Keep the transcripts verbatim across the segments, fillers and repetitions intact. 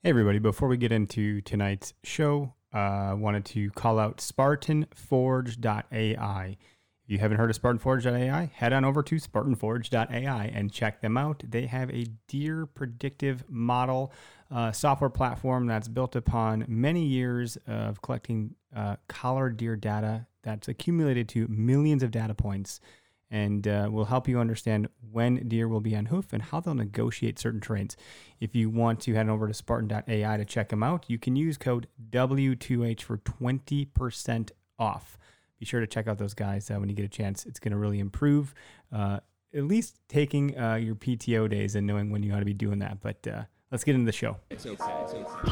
Hey everybody, before we get into tonight's show, I uh, wanted to call out Spartan Forge dot A I. If you haven't heard of Spartan Forge dot A I, head on over to Spartan Forge dot A I and check them out. They have a deer predictive model uh, software platform that's built upon many years of collecting uh, collared deer data that's accumulated to millions of data points, and uh, will help you understand when deer will be on hoof and how they'll negotiate certain traits. If you want to head over to Spartan dot A I to check them out, you can use code W two H for twenty percent off. Be sure to check out those guys uh, when you get a chance. It's going to really improve, uh, at least taking uh, your P T O days and knowing when you ought to be doing that. But uh, let's get into the show. It's okay. It's okay.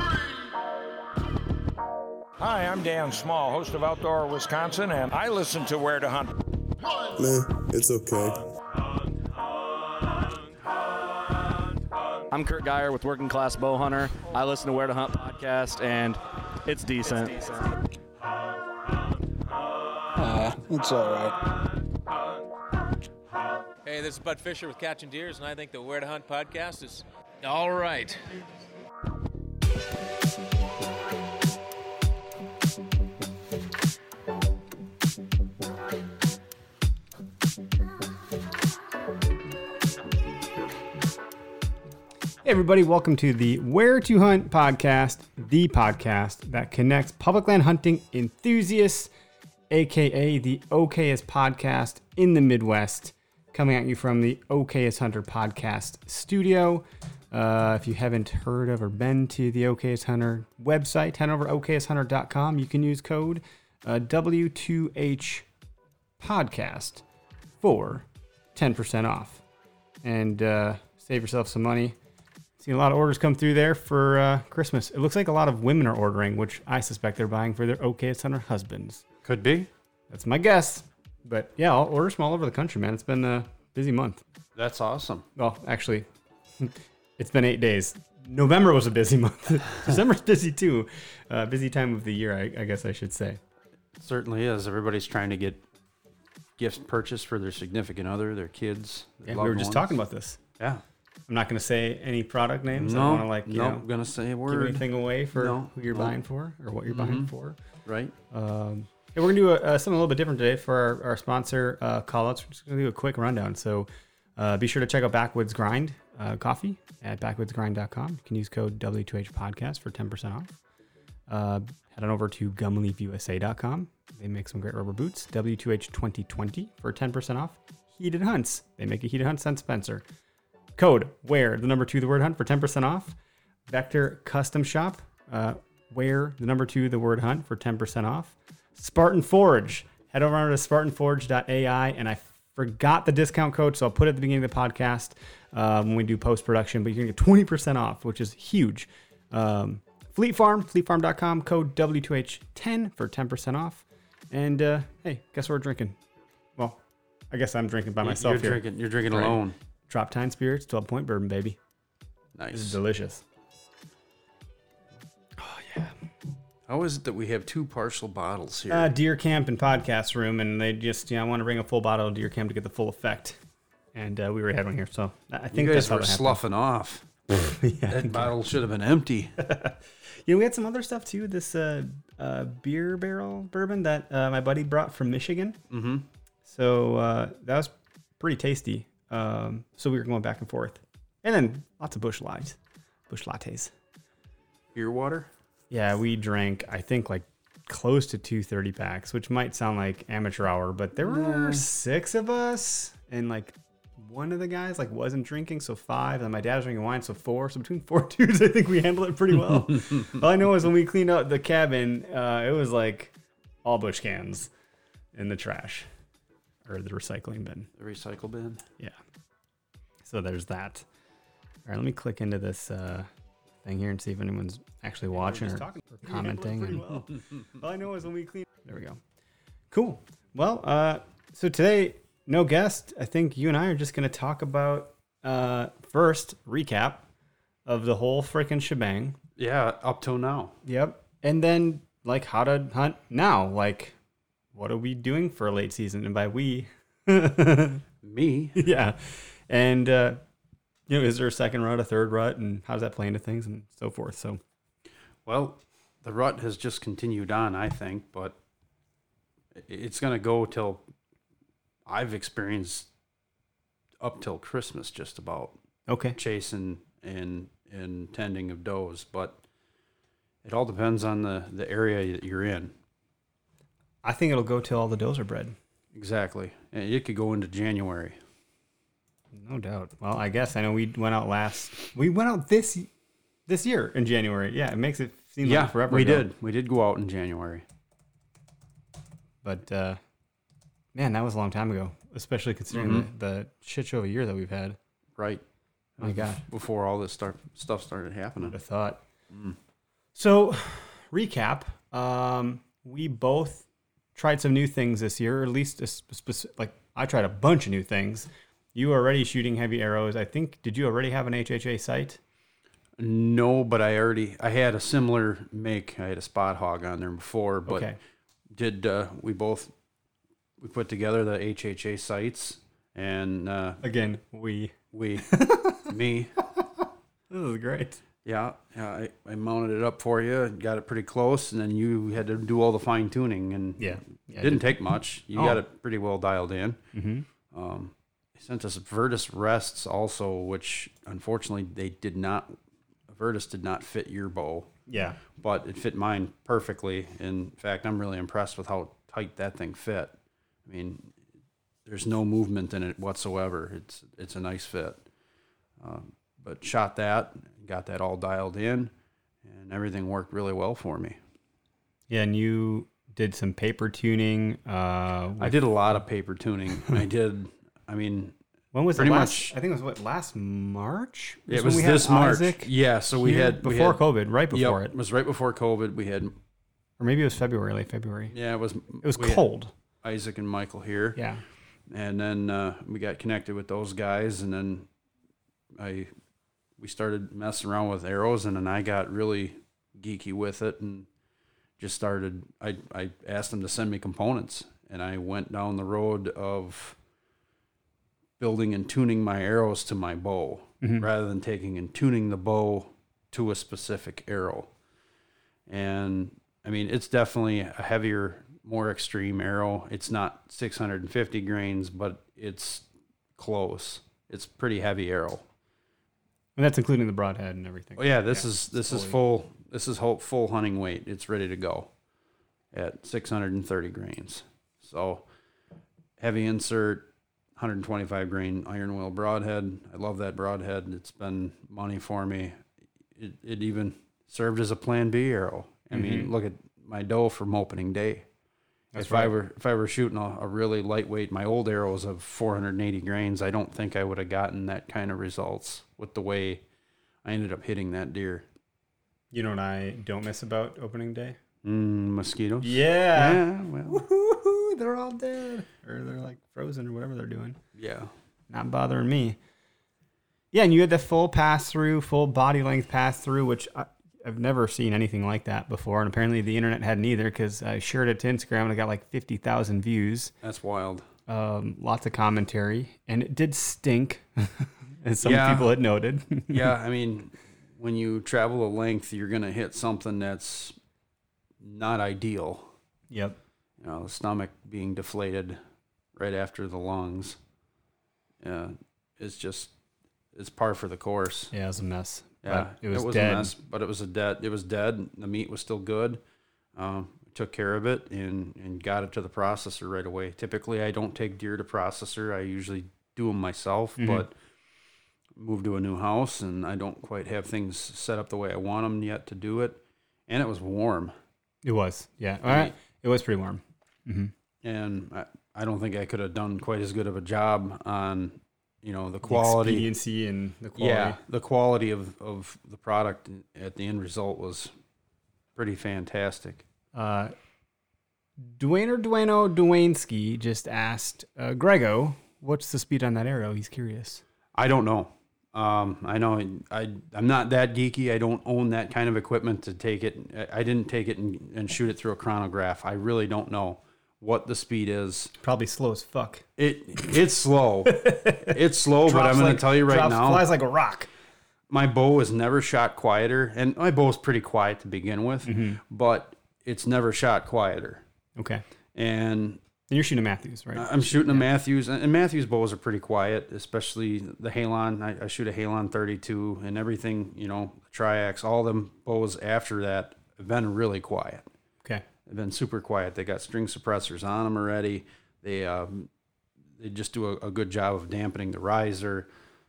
Hi, I'm Dan Small, host of Outdoor Wisconsin, and I listen to Where to Hunt. Nah, it's okay. I'm Kurt Geyer with Working Class Bow Hunter. I listen to Where to Hunt podcast, and it's decent. It's decent. Uh, it's all right. Hey, this is Bud Fisher with Catching Deers, and I think the Where to Hunt podcast is all right. Hey everybody, welcome to the Where to Hunt podcast, the podcast that connects public land hunting enthusiasts, aka the okayest podcast in the Midwest, coming at you from the Okayest Hunter podcast studio. Uh, if you haven't heard of or been to the Okayest Hunter website, head over to okayest hunter dot com. You can use code uh, W two H podcast for ten percent off and uh, save yourself some money. Seen a lot of orders come through there for uh, Christmas. It looks like a lot of women are ordering, which I suspect they're buying for their Okayest Hunter husbands. Could be. That's my guess. But yeah, I'll order from all over the country, man. It's been a busy month. That's awesome. Well, actually, it's been eight days. November was a busy month. December's busy too. Uh, busy time of the year, I, I guess I should say. It certainly is. Everybody's trying to get gifts purchased for their significant other, their kids. Their Yeah, we were just ones. talking about this. Yeah. I'm not going to say any product names. No, I don't want to like, you no, know, gonna say a give word. anything away for No, who you're no. buying for or what you're buying Mm-hmm. for. Right. Um, yeah, we're going to do a, uh, something a little bit different today for our, our sponsor uh, call-outs. We're just going to do a quick rundown. So uh, be sure to check out Backwoods Grind uh, coffee at backwoods grind dot com. You can use code W two H podcast for ten percent off. Uh, head on over to gum leaf U S A dot com. They make some great rubber boots. W two H twenty twenty for ten percent off. Heated Hunts. They make a Heated Hunts and Spencer. Code where the number two the word hunt for ten percent off. Vector Custom Shop. Uh, where the number two the word hunt for ten percent off. Spartan Forge. Head over to Spartan Forge dot A I, and I forgot the discount code, so I'll put it at the beginning of the podcast uh, when we do post production. But you're gonna get twenty percent off, which is huge. Um, Fleet Farm, fleet farm dot com. Code W two H ten for ten percent off. And uh, hey, guess what we're drinking? Well, I guess I'm drinking by myself You're here. drinking. You're drinking Right. alone. Drop Time Spirits, twelve point bourbon, baby. Nice. This is delicious. How is it that we have two partial bottles here? Uh, Deer Camp and Podcast Room, and they just, you know, I want to bring a full bottle of Deer Camp to get the full effect. And uh, we already had one here, so I think you that's guys how were that happened. sloughing off. Yeah. That bottle should have been empty. You know, we had some other stuff too. This uh, uh, beer barrel bourbon that uh, my buddy brought from Michigan. Mm-hmm. So uh, that was pretty tasty. Um, so we were going back and forth. And then lots of bush lights, bush lattes. Beer water? Yeah, we drank, I think, like close to two thirty packs, which might sound like amateur hour, but there were six of us, and like one of the guys like wasn't drinking, so five, and my dad was drinking wine, so four. So between four dudes, I think we handled it pretty well. All I know is when we cleaned out the cabin, uh, it was like all bush cans in the trash or the recycling bin. The recycle bin? Yeah. So there's that. All right, let me click into this uh, thing here and see if anyone's actually watching or, or commenting. And, well. All I know is when we clean. There we go. Cool. Well, uh, so today, no guest. I think you and I are just going to talk about uh, first recap of the whole freaking shebang. Yeah, up till now. Yep. And then like how to hunt now. Like, what are we doing for a late season? And by we, Me? yeah. And uh, you know, is there a second rut, a third rut, and how does that play into things and so forth? So, Well, the rut has just continued on, I think, but it's going to go till I've experienced up till Christmas just about okay. chasing and and tending of does, but it all depends on the, the area that you're in. I think it'll go till all the does are bred. Exactly. And it could go into January. No doubt. Well, I guess I know we went out last. We went out this this year in January. Yeah, it makes it seem Yeah, like forever we ago. did. We did go out in January. But uh, man, that was a long time ago. Especially considering Mhm. the, the shit show of a year that we've had. Right. My God, Before all this start, stuff started happening. I thought. Mm. So, recap. Um, we both tried some new things this year, or at least a specific. Like I tried a bunch of new things. You were already shooting heavy arrows. I think. Did you already have an H H A sight? No, but I already I had a similar make. I had a Spot Hog on there before, but Okay. did uh, we both we put together the H H A sights and uh, Again, we. we me This is great. yeah yeah I, I mounted it up for you and got it pretty close, and then you had to do all the fine tuning, and Yeah. yeah it didn't take much. You Oh. got it pretty well dialed in. Mm-hmm. Um, they sent us Virtus rests also, which unfortunately they did not. Virtus did not fit your bow, Yeah. but it fit mine perfectly. In fact, I'm really impressed with how tight that thing fit. I mean, there's no movement in it whatsoever. It's it's a nice fit. Um, but shot that, got that all dialed in, and everything worked really well for me. Yeah, and you did some paper tuning. Uh, I with- did a lot of paper tuning. I did. I mean, When was it pretty last? much- I think it was what last March. it when was we had this March. Isaac Yeah, so we here had we before had- COVID, right before Yep, it, it was right before COVID. We had or maybe it was February, late February. yeah, it was It was we had cold. Isaac and Michael here. Yeah. And then uh, we got connected with those guys, and then I we started messing around with arrows, and then I got really geeky with it and just started. I I asked them to send me components, and I went down the road of building and tuning my arrows to my bow rather than taking and tuning the bow to a specific arrow. And I mean, it's definitely a heavier, more extreme arrow. It's not six hundred fifty grains, but it's close. It's pretty heavy arrow. And that's including the broadhead and everything. Oh yeah, this is this is fully- full. This is whole, full hunting weight. It's ready to go at six hundred thirty grains. So heavy insert, one hundred twenty-five grain iron wheel broadhead. I love that broadhead. It's been money for me. It it even served as a Plan B arrow. I mean, look at my doe from opening day. That's if I right. were if I were shooting a, a really lightweight, my old arrows of four hundred eighty grains, I don't think I would have gotten that kind of results with the way I ended up hitting that deer. You know what I don't miss about opening day? Mm, mosquitoes. Yeah. Yeah. Well. Woohoo, they're all dead, or they're like frozen, or whatever they're doing. Yeah. Not bothering me. Yeah, and you had the full pass through, full body length pass through, which I, I've never seen anything like that before, and apparently the internet hadn't either, because I shared it to Instagram and I got like fifty thousand views. That's wild. Um, lots of commentary, and it did stink, as some Yeah. people had noted. Yeah. I mean, when you travel a length, you're gonna hit something that's not ideal. Yep. You know, the stomach being deflated right after the lungs. Yeah, it's just it's par for the course. Yeah, it was a mess. Yeah, But it was a dead. mess, but it was a dead. It was dead. The meat was still good. Um, took care of it and and got it to the processor right away. Typically, I don't take deer to processor. I usually do them myself, Mhm. but moved to a new house and I don't quite have things set up the way I want them yet to do it. And it was warm, It was. Yeah. I mean- Uh, it was pretty warm. Mm-hmm. and I, I don't think I could have done quite as good of a job on, you know, the The quality. expediency and the quality. Yeah, the quality of, of the product at the end result was pretty fantastic. Uh, Dwayne or Dueno Dwayneski just asked uh, Grego, what's the speed on that arrow? He's curious. I don't know. Um, I know I, I'm not that geeky. I don't own that kind of equipment to take it. I I didn't take it and, and shoot it through a chronograph. I really don't know what the speed is. Probably slow as fuck. It It's slow. It's slow, but I'm going like, to tell you right drops, now. Flies like a rock. My bow has never shot quieter, and my bow's pretty quiet to begin with, mm-hmm. but it's never shot quieter. Okay. And And you're shooting a Matthews, right? I'm shooting a Matthews, and Matthews bows are pretty quiet, especially the Halon. I, I shoot a Halon thirty-two, and everything, you know, Triax, all them bows after that have been really quiet. Okay. They've been super quiet. They got string suppressors on them already. They um, they just do a, a good job of dampening the riser.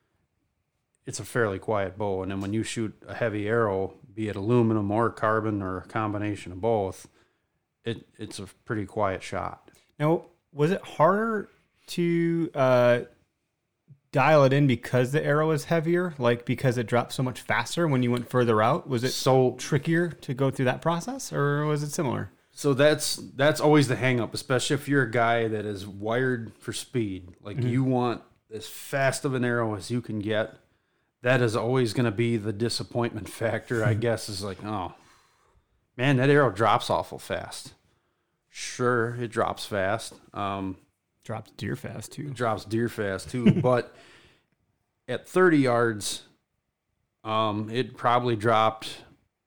It's a fairly quiet bow, and then when you shoot a heavy arrow, be it aluminum or carbon or a combination of both, it it's a pretty quiet shot. Now, was it harder to uh, dial it in because the arrow is heavier, like because it dropped so much faster when you went further out? Was it So trickier to go through that process, or was it similar? So that's that's always the hang up, especially if you're a guy that is wired for speed. Like Mm-hmm. you want as fast of an arrow as you can get. That is always going to be the disappointment factor, I guess, is like, oh, man, that arrow drops awful fast. Sure, it drops fast. Um, Drops deer fast too. it drops deer fast too, but at thirty yards, um, it probably dropped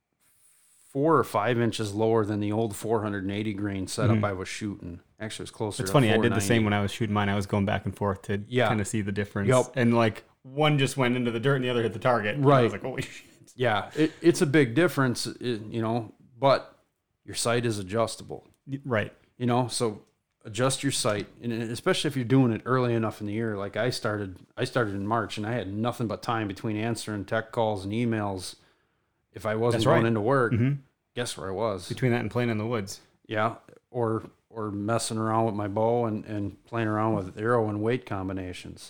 four or five inches lower than the old four hundred eighty grain setup I was shooting. Actually, it was closer It's to funny. I did the four ninety. same when I was shooting mine. I was going back and forth to Yeah. kind of see the difference. Yep. And like one just went into the dirt and the other hit the target. And I Right. was like, holy shit. Yeah, it, it's a big difference, it, you know, but your sight is adjustable, Right. you know, so adjust your sight, and especially if you're doing it early enough in the year. Like I started, I started in March, and I had nothing but time between answering tech calls and emails. If I wasn't That's going right. into work, Mm-hmm. guess where I was? Between that and playing in the woods. Yeah, or or messing around with my bow and, and playing around with arrow and weight combinations.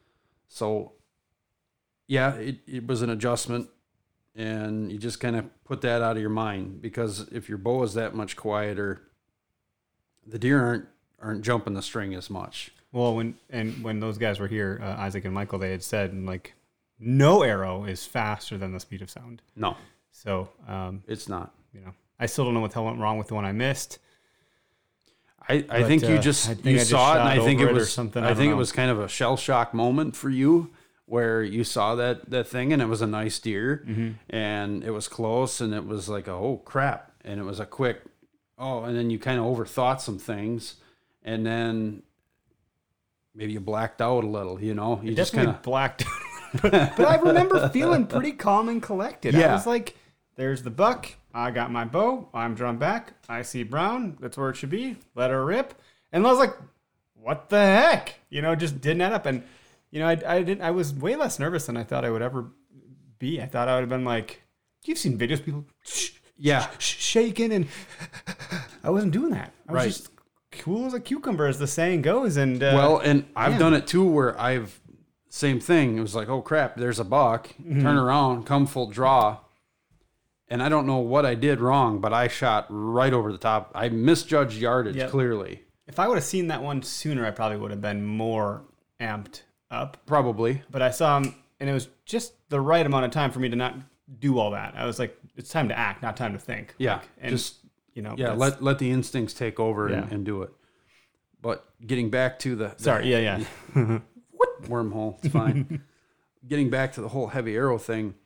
So, yeah, it, it was an adjustment, and you just kind of put that out of your mind, because if your bow is that much quieter, the deer aren't aren't jumping the string as much. Well, when and when those guys were here, uh, Isaac and Michael, they had said, like, no arrow is faster than the speed of sound. No, So, um, it's not. you know, I still don't know what the hell went wrong with the one I missed. I, I But, think you uh, just I think you I just saw it, and shot I think over it it or was something. I I don't think it know. was kind of a shell shock moment for you, where you saw that that thing, and it was a nice deer, Mm-hmm. and it was close, and it was like, a, oh crap, and it was a quick, oh, and then you kind of overthought some things, and then maybe you blacked out a little, you know, you I just definitely kind of blacked out. but, but I remember feeling pretty calm and collected. I Yeah. was like, there's the buck. I got my bow. I'm drawn back. I see brown. That's where it should be. Let her rip. And I was like, what the heck? You know, just didn't add up. And, you know, I, I didn't, I was way less nervous than I thought I would ever be. I thought I would have been like, you've seen videos of people sh- yeah, sh- shaking, and I wasn't doing that. I was Right. just cool as a cucumber, as the saying goes. And, uh, well, and I've man. done it too, where I've same thing. It was like, oh crap, there's a buck. Mm-hmm. Turn around, come full draw. And I don't know what I did wrong, but I shot right over the top. I misjudged yardage Yep. clearly. if I would have seen that one sooner, I probably would have been more amped up. Probably. But I saw him, and it was just the right amount of time for me to not do all that. I was like, it's time to act, not time to think. Yeah. Like, and, just you know, yeah, that's- let let the instincts take over and, Yeah. and do it. But getting back to the, the Sorry, yeah, yeah. wormhole, it's fine. Getting back to the whole heavy arrow thing,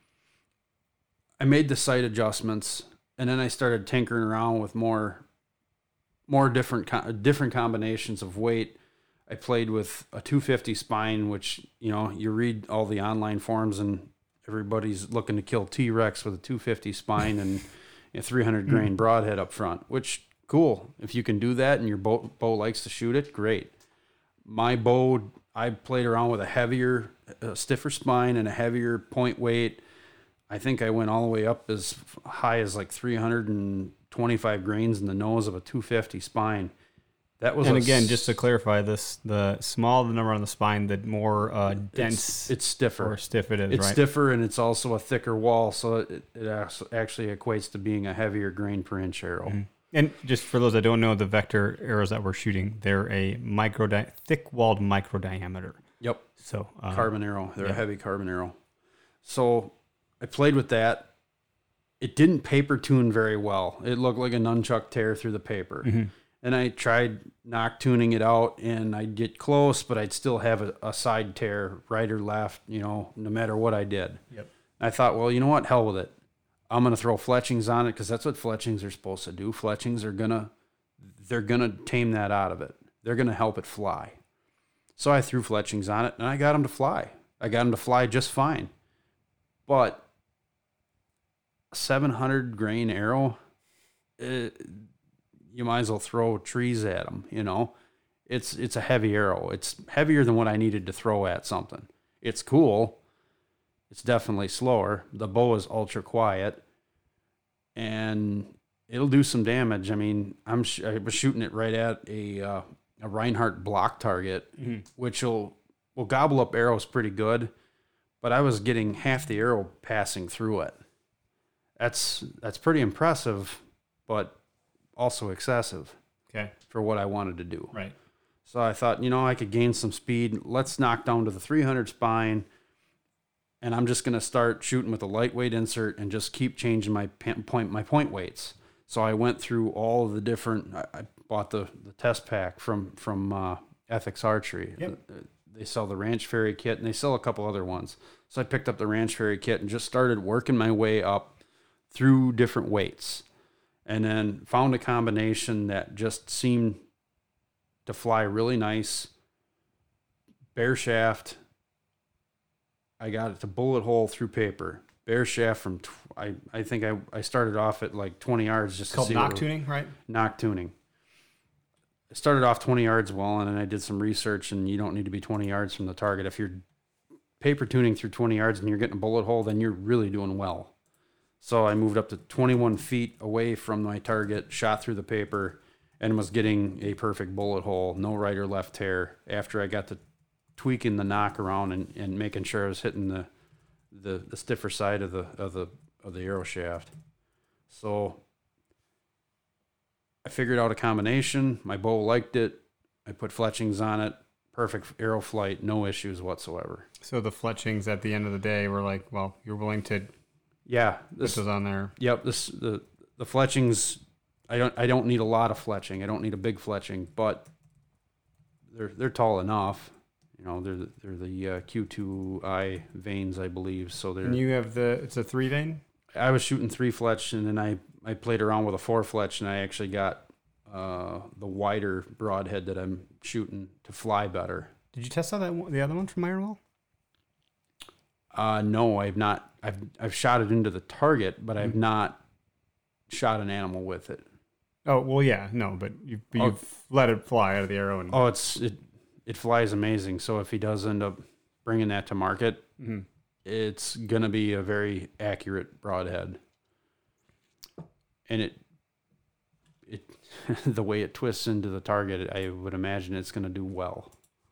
I made the sight adjustments, and then I started tinkering around with more, more different co- different combinations of weight. I played with a two fifty spine, which, you know, you read all the online forums and everybody's looking to kill T-Rex with a two fifty spine and a three hundred grain broadhead up front, which cool. If you can do that and your bow, bow likes to shoot it, great. My bow, I played around with a heavier, a stiffer spine and a heavier point weight. I think I went all the way up as high as like three hundred twenty-five grains in the nose of a two fifty spine. That was, And a again, s- just to clarify this, the smaller the number on the spine, the more uh, it's, dense it's stiffer. or stiff it is, It's right? stiffer, and it's also a thicker wall, so it, it act- actually equates to being a heavier grain per inch arrow. Mm-hmm. And just for those that don't know, the vector arrows that we're shooting, they're a micro, di- thick-walled micro diameter. Yep. So um, Carbon arrow. They're yeah. a heavy carbon arrow. So I played with that. It didn't paper tune very well. It looked like a nunchuck tear through the paper. Mm-hmm. And I tried knock tuning it out, and I'd get close, but I'd still have a, a side tear, right or left, you know, no matter what I did. Yep. I thought, well, you know what? Hell with it. I'm going to throw fletchings on it because that's what fletchings are supposed to do. Fletchings are going to, they're going to tame that out of it. They're going to help it fly. So I threw fletchings on it, and I got them to fly. I got them to fly just fine. But a seven hundred grain arrow, it, you might as well throw trees at them, you know. It's it's a heavy arrow. It's heavier than what I needed to throw at something. It's cool. It's definitely slower. The bow is ultra quiet, and it'll do some damage. I mean, I'm sh- I was shooting it right at a uh, a Reinhardt block target, mm-hmm. which will will gobble up arrows pretty good, but I was getting half the arrow passing through it. That's that's pretty impressive, but also excessive. Okay. For what I wanted to do. Right. So I thought, you know, I could gain some speed. Let's knock down to the three hundred spine, and I'm just going to start shooting with a lightweight insert and just keep changing my point my point weights. So I went through all of the different. I, I bought the, the test pack from from uh, Ethics Archery. Yep. They sell the Ranch Fairy kit, and they sell a couple other ones. So I picked up the Ranch Fairy kit and just started working my way up through different weights, and then found a combination that just seemed to fly really nice. Bare shaft. I got it to bullet hole through paper. Bare shaft from, tw- I, I think I, I started off at like twenty yards just it's called to see knock what, tuning, right? Knock tuning. I started off twenty yards well, and then I did some research, and you don't need to be twenty yards from the target. If you're paper tuning through twenty yards and you're getting a bullet hole, then you're really doing well. So I moved up to twenty-one feet away from my target, shot through the paper, and was getting a perfect bullet hole, no right or left tear, after I got to tweaking the knock around and, and making sure I was hitting the, the the stiffer side of the of the of the arrow shaft. So I figured out a combination. My bow liked it. I put fletchings on it. Perfect arrow flight, no issues whatsoever. So the fletchings at the end of the day were like, well, you're willing to Yeah, this put those on there. Yep, this the the fletchings. I don't I don't need a lot of fletching. I don't need a big fletching, but they're they're tall enough. You know, they're the, they're the uh, Q two I veins, I believe. So they're. And you have the it's a three vein. I was shooting three fletch, and then I I played around with a four fletch, and I actually got uh, the wider broadhead that I'm shooting to fly better. Did you test out that one, the other one from Ironwall? Uh, no, I've not. I've I've shot it into the target, but I've not shot an animal with it. Oh well, yeah, no, but you but you've oh, let it fly out of the arrow. And... Oh, it's it it flies amazing. So if he does end up bringing that to market, mm-hmm. it's gonna be a very accurate broadhead, and it it the way it twists into the target, I would imagine it's gonna do well.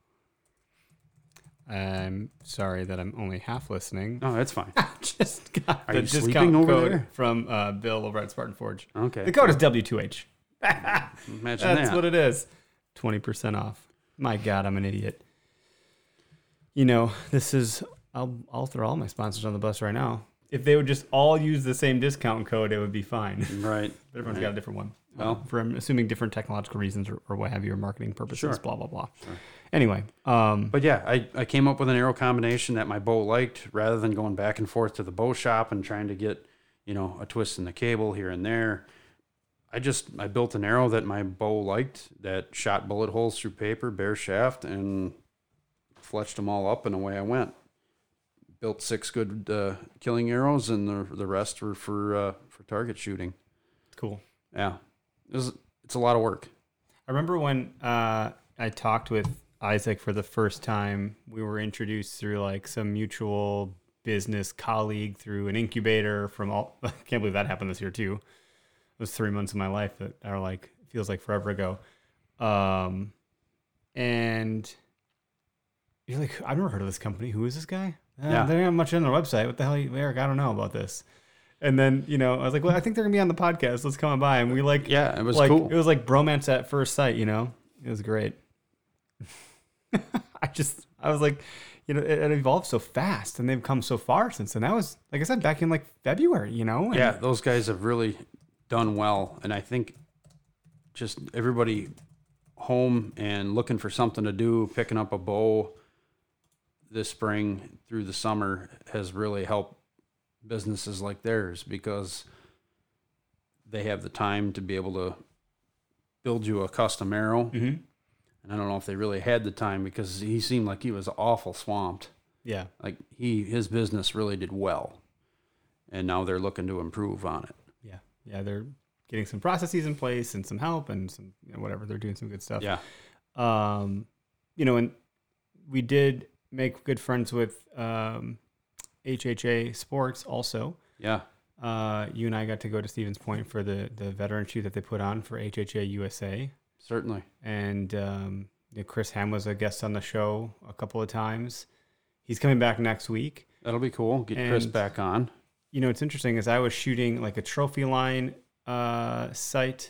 I'm sorry that I'm only half listening. Oh, that's fine. I just got Are the you discount sleeping over code there? from uh, Bill over at Spartan Forge. Okay. The code is W two H. Imagine That's that. what it is. twenty percent off. My God, I'm an idiot. You know, this is, I'll, I'll throw all my sponsors on the bus right now. If they would just all use the same discount code, it would be fine. Right. But everyone's right. got a different one. Well, um, for I'm assuming different technological reasons or, or what have you, or marketing purposes, Sure. blah, blah, blah. Sure. Anyway. Um, but yeah, I, I came up with an arrow combination that my bow liked, rather than going back and forth to the bow shop and trying to get, you know, a twist in the cable here and there. I just, I built an arrow that my bow liked, that shot bullet holes through paper, bare shaft, and fletched them all up, and away I went. Built six good uh, killing arrows, and the the rest were for uh, for target shooting. Cool. Yeah. It was, it's a lot of work. I remember when uh, I talked with Isaac for the first time, we were introduced through like some mutual business colleague through an incubator from all, I can't believe that happened this year too. It was three months of my life that are like, feels like forever ago. Um, and you're like, I've never heard of this company. Who is this guy? Uh, Yeah. They don't have much on their website. What the hell, Eric? I don't know about this. And then, you know, I was like, well, I think they're going to be on the podcast. Let's come on by. And we like, Yeah, it was like, cool. It was like bromance at first sight, you know? It was great. I just, I was like, you know, it, it evolved so fast and they've come so far since then. That was, like I said, back in like February, you know? And Yeah, those guys have really done well. And I think just everybody home and looking for something to do, picking up a bow this spring through the summer has really helped businesses like theirs, because they have the time to be able to build you a custom arrow. Mm-hmm. And I don't know if they really had the time, because he seemed like he was awful swamped. Yeah. Like he, his business really did well, and now they're looking to improve on it. Yeah. Yeah. They're getting some processes in place and some help and some, you know, whatever. They're doing some good stuff. Yeah. Um, you know, and we did make good friends with um, H H A Sports also. Yeah. Uh, you and I got to go to Stevens Point for the, the veteran shoot that they put on for H H A U S A. Certainly. And um, you know, Chris Ham was a guest on the show a couple of times. He's coming back next week. That'll be cool. Get And, Chris back on. You know, what's interesting is I was shooting like a trophy line uh, site,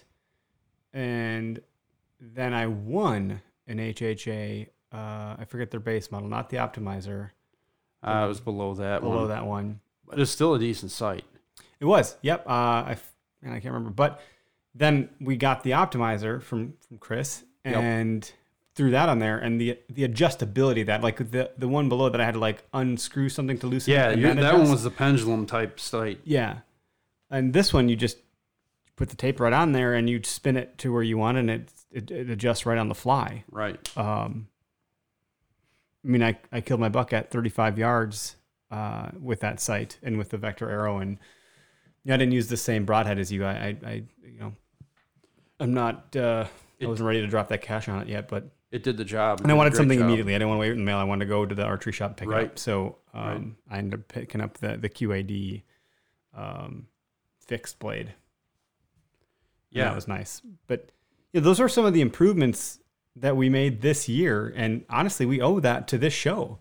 and then I won an H H A. Uh, I forget their base model, not the Optimizer. Uh, it was below that Below one. that one. But it's still a decent site. It was. Yep. Uh, I, f- man, I can't remember. But then we got the Optimizer from, from Chris and yep. threw that on there. And the the adjustability of that, like the, the one below that I had to like unscrew something to loosen yeah, it. Yeah, that that adjust. one was the pendulum type site. Yeah. And this one, you just put the tape right on there and you spin it to where you want, and it, it, it adjusts right on the fly. Right. Um, I mean, I, I killed my buck at thirty-five yards uh, with that sight and with the Vector arrow. And yeah, I didn't use the same broadhead as you. I, I, I you know, I'm not, uh, it, I wasn't ready to drop that cash on it yet, but it did the job. And I wanted something job. immediately. I didn't want to wait in the mail. I wanted to go to the archery shop and pick right. it up. So um, right. I ended up picking up the, the Q A D um, fixed blade. Yeah. And that was nice. But you know, those are some of the improvements that we made this year. And honestly, we owe that to this show.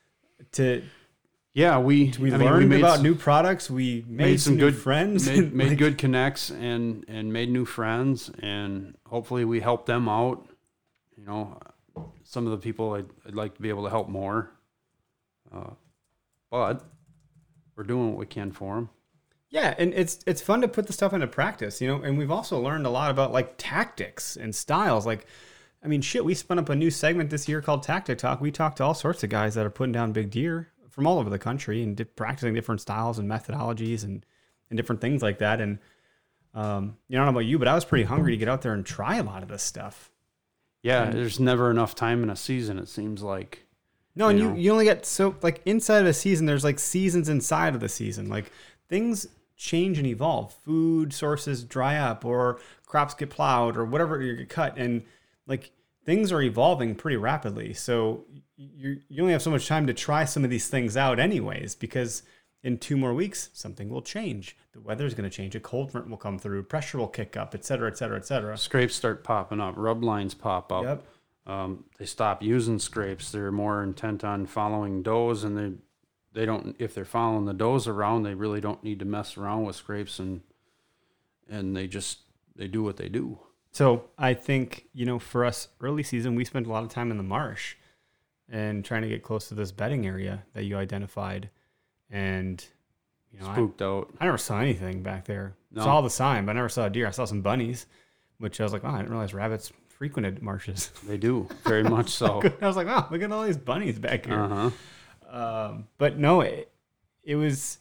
To Yeah, we, we I learned mean, we made about some, new products. We made, made some, some new good friends. Made, made like, good connects and, and made new friends. And hopefully we helped them out. You know, some of the people I'd, I'd like to be able to help more. Uh, but we're doing what we can for them. Yeah, and it's it's fun to put the stuff into practice, you know, and we've also learned a lot about like tactics and styles. Like, I mean, shit, we spun up a new segment this year called Tactic Talk. We talked to all sorts of guys that are putting down big deer from all over the country and di- practicing different styles and methodologies and, and different things like that. And, um, you know, I don't know about you, but I was pretty hungry to get out there and try a lot of this stuff. Yeah, and, there's never enough time in a season, it seems like. No, and you you, know. you only get so, like, inside of a season, there's like seasons inside of the season. Like, things change and evolve. Food sources dry up, or crops get plowed, or whatever you get cut, and like things are evolving pretty rapidly. So you you only have so much time to try some of these things out, anyways, because in two more weeks something will change. The weather's going to change. A cold front will come through. Pressure will kick up, et cetera, et cetera, et cetera. Scrapes start popping up. Rub lines pop up. Yep. Um, they stop using scrapes. They're more intent on following does, and they they don't. If they're following the does around, they really don't need to mess around with scrapes, and and they just they do what they do. So I think, you know, for us early season, we spent a lot of time in the marsh and trying to get close to this bedding area that you identified, and you know, Spooked I, out. I never saw anything back there. No. Saw the sign, but I never saw a deer. I saw some bunnies, which I was like, oh, I didn't realize rabbits frequented marshes. They do very much so. I was like, oh, look at all these bunnies back here. Uh huh. Um, but no, it, it was,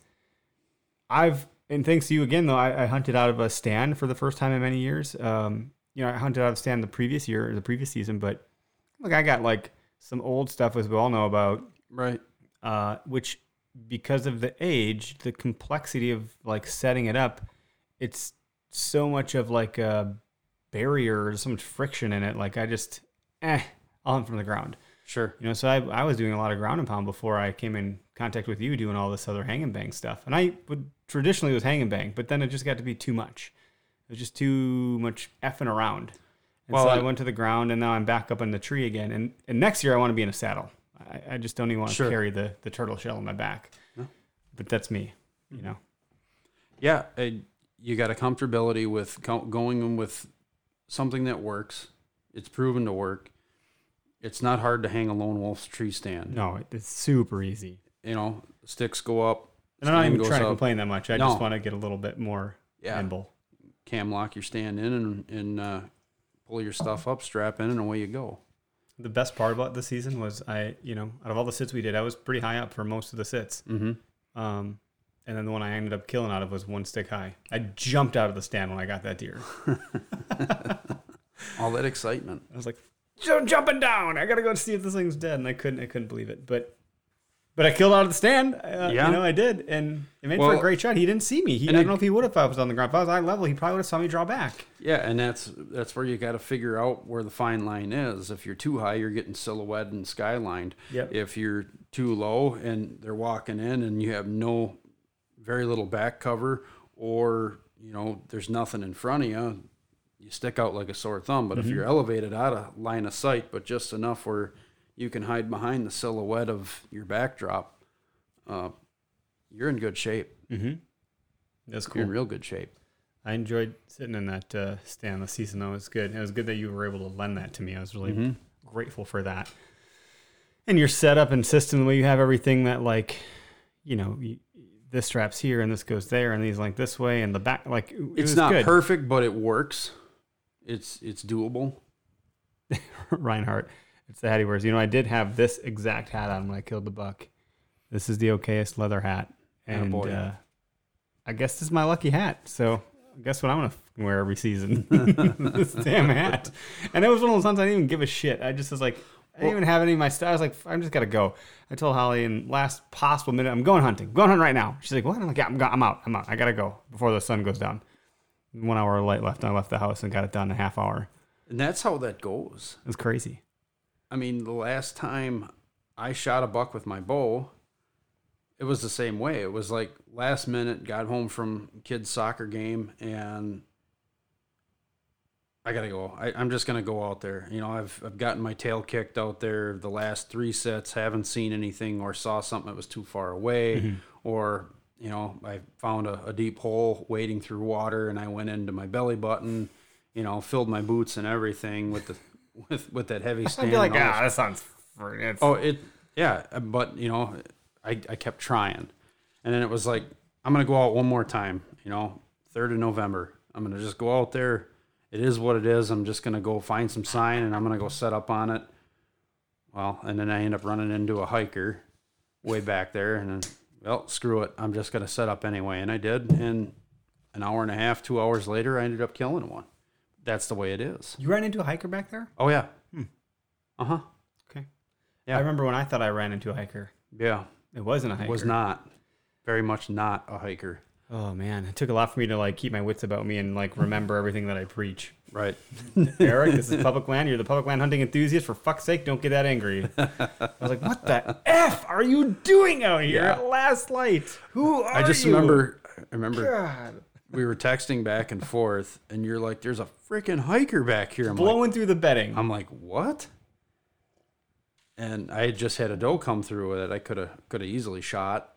I've, and thanks to you again, though, I, I hunted out of a stand for the first time in many years. Um, you know, I hunted out of a stand the previous year, or the previous season, but look, I got like some old stuff, as we all know about, Right. uh, which because of the age, the complexity of like setting it up, it's so much of like a barrier, so much friction in it. Like I just, eh, I'll hunt from the ground. Sure. You know, so I, I was doing a lot of ground and pound before I came in contact with you doing all this other hang and bang stuff. And I would traditionally was hang and bang, but then it just got to be too much. It was just too much effing around. And Well, so I I- went to the ground, and now I'm back up in the tree again. And, and next year I want to be in a saddle. I, I just don't even want to Sure. carry the, the turtle shell on my back. No. But that's me, you know. Yeah, uh, you got a comfortability with co- going in with something that works. It's proven to work. It's not hard to hang a lone wolf's tree stand. No, it, it's super easy. You know, sticks go up. And I'm not stand even goes trying to up. complain that much. I No. just want to get a little bit more Yeah. nimble. Cam lock your stand in and, and uh, pull your stuff up, strap in, and away you go. The best part about this season was I, you know, out of all the sits we did, I was pretty high up for most of the sits. Mm-hmm. Um, and then the one I ended up killing out of was one stick high. I jumped out of the stand when I got that deer. All that excitement. I was like, I'm jumping down. I gotta go see if this thing's dead, and I couldn't. I couldn't believe it. But, but I killed out of the stand. Uh, Yeah. You know, I did, and it made Well, for a great shot. He didn't see me. He, I and don't it- know if he would have if I was on the ground. If I was eye level, he probably would have saw me draw back. Yeah, and that's that's where you got to figure out where the fine line is. If you're too high, you're getting silhouette and skylined. Yep. If you're too low and they're walking in and you have no, very little back cover, or you know there's nothing in front of you, you stick out like a sore thumb. But Mm-hmm. if you're elevated out of line of sight, but just enough where you can hide behind the silhouette of your backdrop, uh, you're in good shape. Mm-hmm. That's You're in cool. real good shape. I enjoyed sitting in that uh, stand this season. That was good. It was good that you were able to lend that to me. I was really Mm-hmm. grateful for that. And your setup and system, the way you have everything that, like, you know, you, this strap's here and this goes there and these like this way and the back, like, it It's was not good. perfect, but it works. It's it's doable. Reinhardt, it's the hat he wears. You know, I did have this exact hat on when I killed the buck. This is the okayest leather hat. And Attaboy. uh, I guess this is my lucky hat. So guess what I'm going to wear every season? This damn hat. And it was one of those times I didn't even give a shit. I just was like, I didn't even have any of my stuff. I was like, I'm just got to go. I told Holly in last possible minute, I'm going hunting. I'm going hunting right now. She's like, what? I'm like, yeah, I'm, go- I'm out. I'm out. I got to go before the sun goes down. One hour light left. I left the house and got it done in a half hour. And that's how that goes. It was crazy. I mean, the last time I shot a buck with my bow, it was the same way. It was like last minute, got home from kids' soccer game, and I gotta go. I, I'm just gonna go out there. You know, I've I've gotten my tail kicked out there the last three sets. Haven't seen anything or saw something that was too far away, Mm-hmm. or you know, I found a, a deep hole wading through water, and I went into my belly button. You know, filled my boots and everything with the with with that heavy stand. I'd be like, and all ah, this- that sounds. Free. It's, Oh, it, yeah, but you know, I, I kept trying, and then it was like, I'm gonna go out one more time. You know, third of November, I'm gonna just go out there. It is what it is. I'm just gonna go find some sign, and I'm gonna go set up on it. Well, and then I end up running into a hiker way back there, and then, well, screw it. I'm just gonna set up anyway, and I did. And an hour and a half, two hours later, I ended up killing one. That's the way it is. You ran into a hiker back there? Oh yeah. Hmm. Uh huh. Okay. Yeah. I remember when I thought I ran into a hiker. Yeah. It wasn't a hiker. Was not. Very much not a hiker. Oh man, it took a lot for me to like keep my wits about me and like remember everything that I preach. Right. Eric, this is public land. You're the public land hunting enthusiast. For fuck's sake, don't get that angry. I was like, what the F are you doing out here Yeah. at last light? Who are I just you? remember I remember God. we were texting back and forth, and you're like, there's a freaking hiker back here. I'm Blowing like, through the bedding. I'm like, what? And I had just had a doe come through with it. I could have could have easily shot.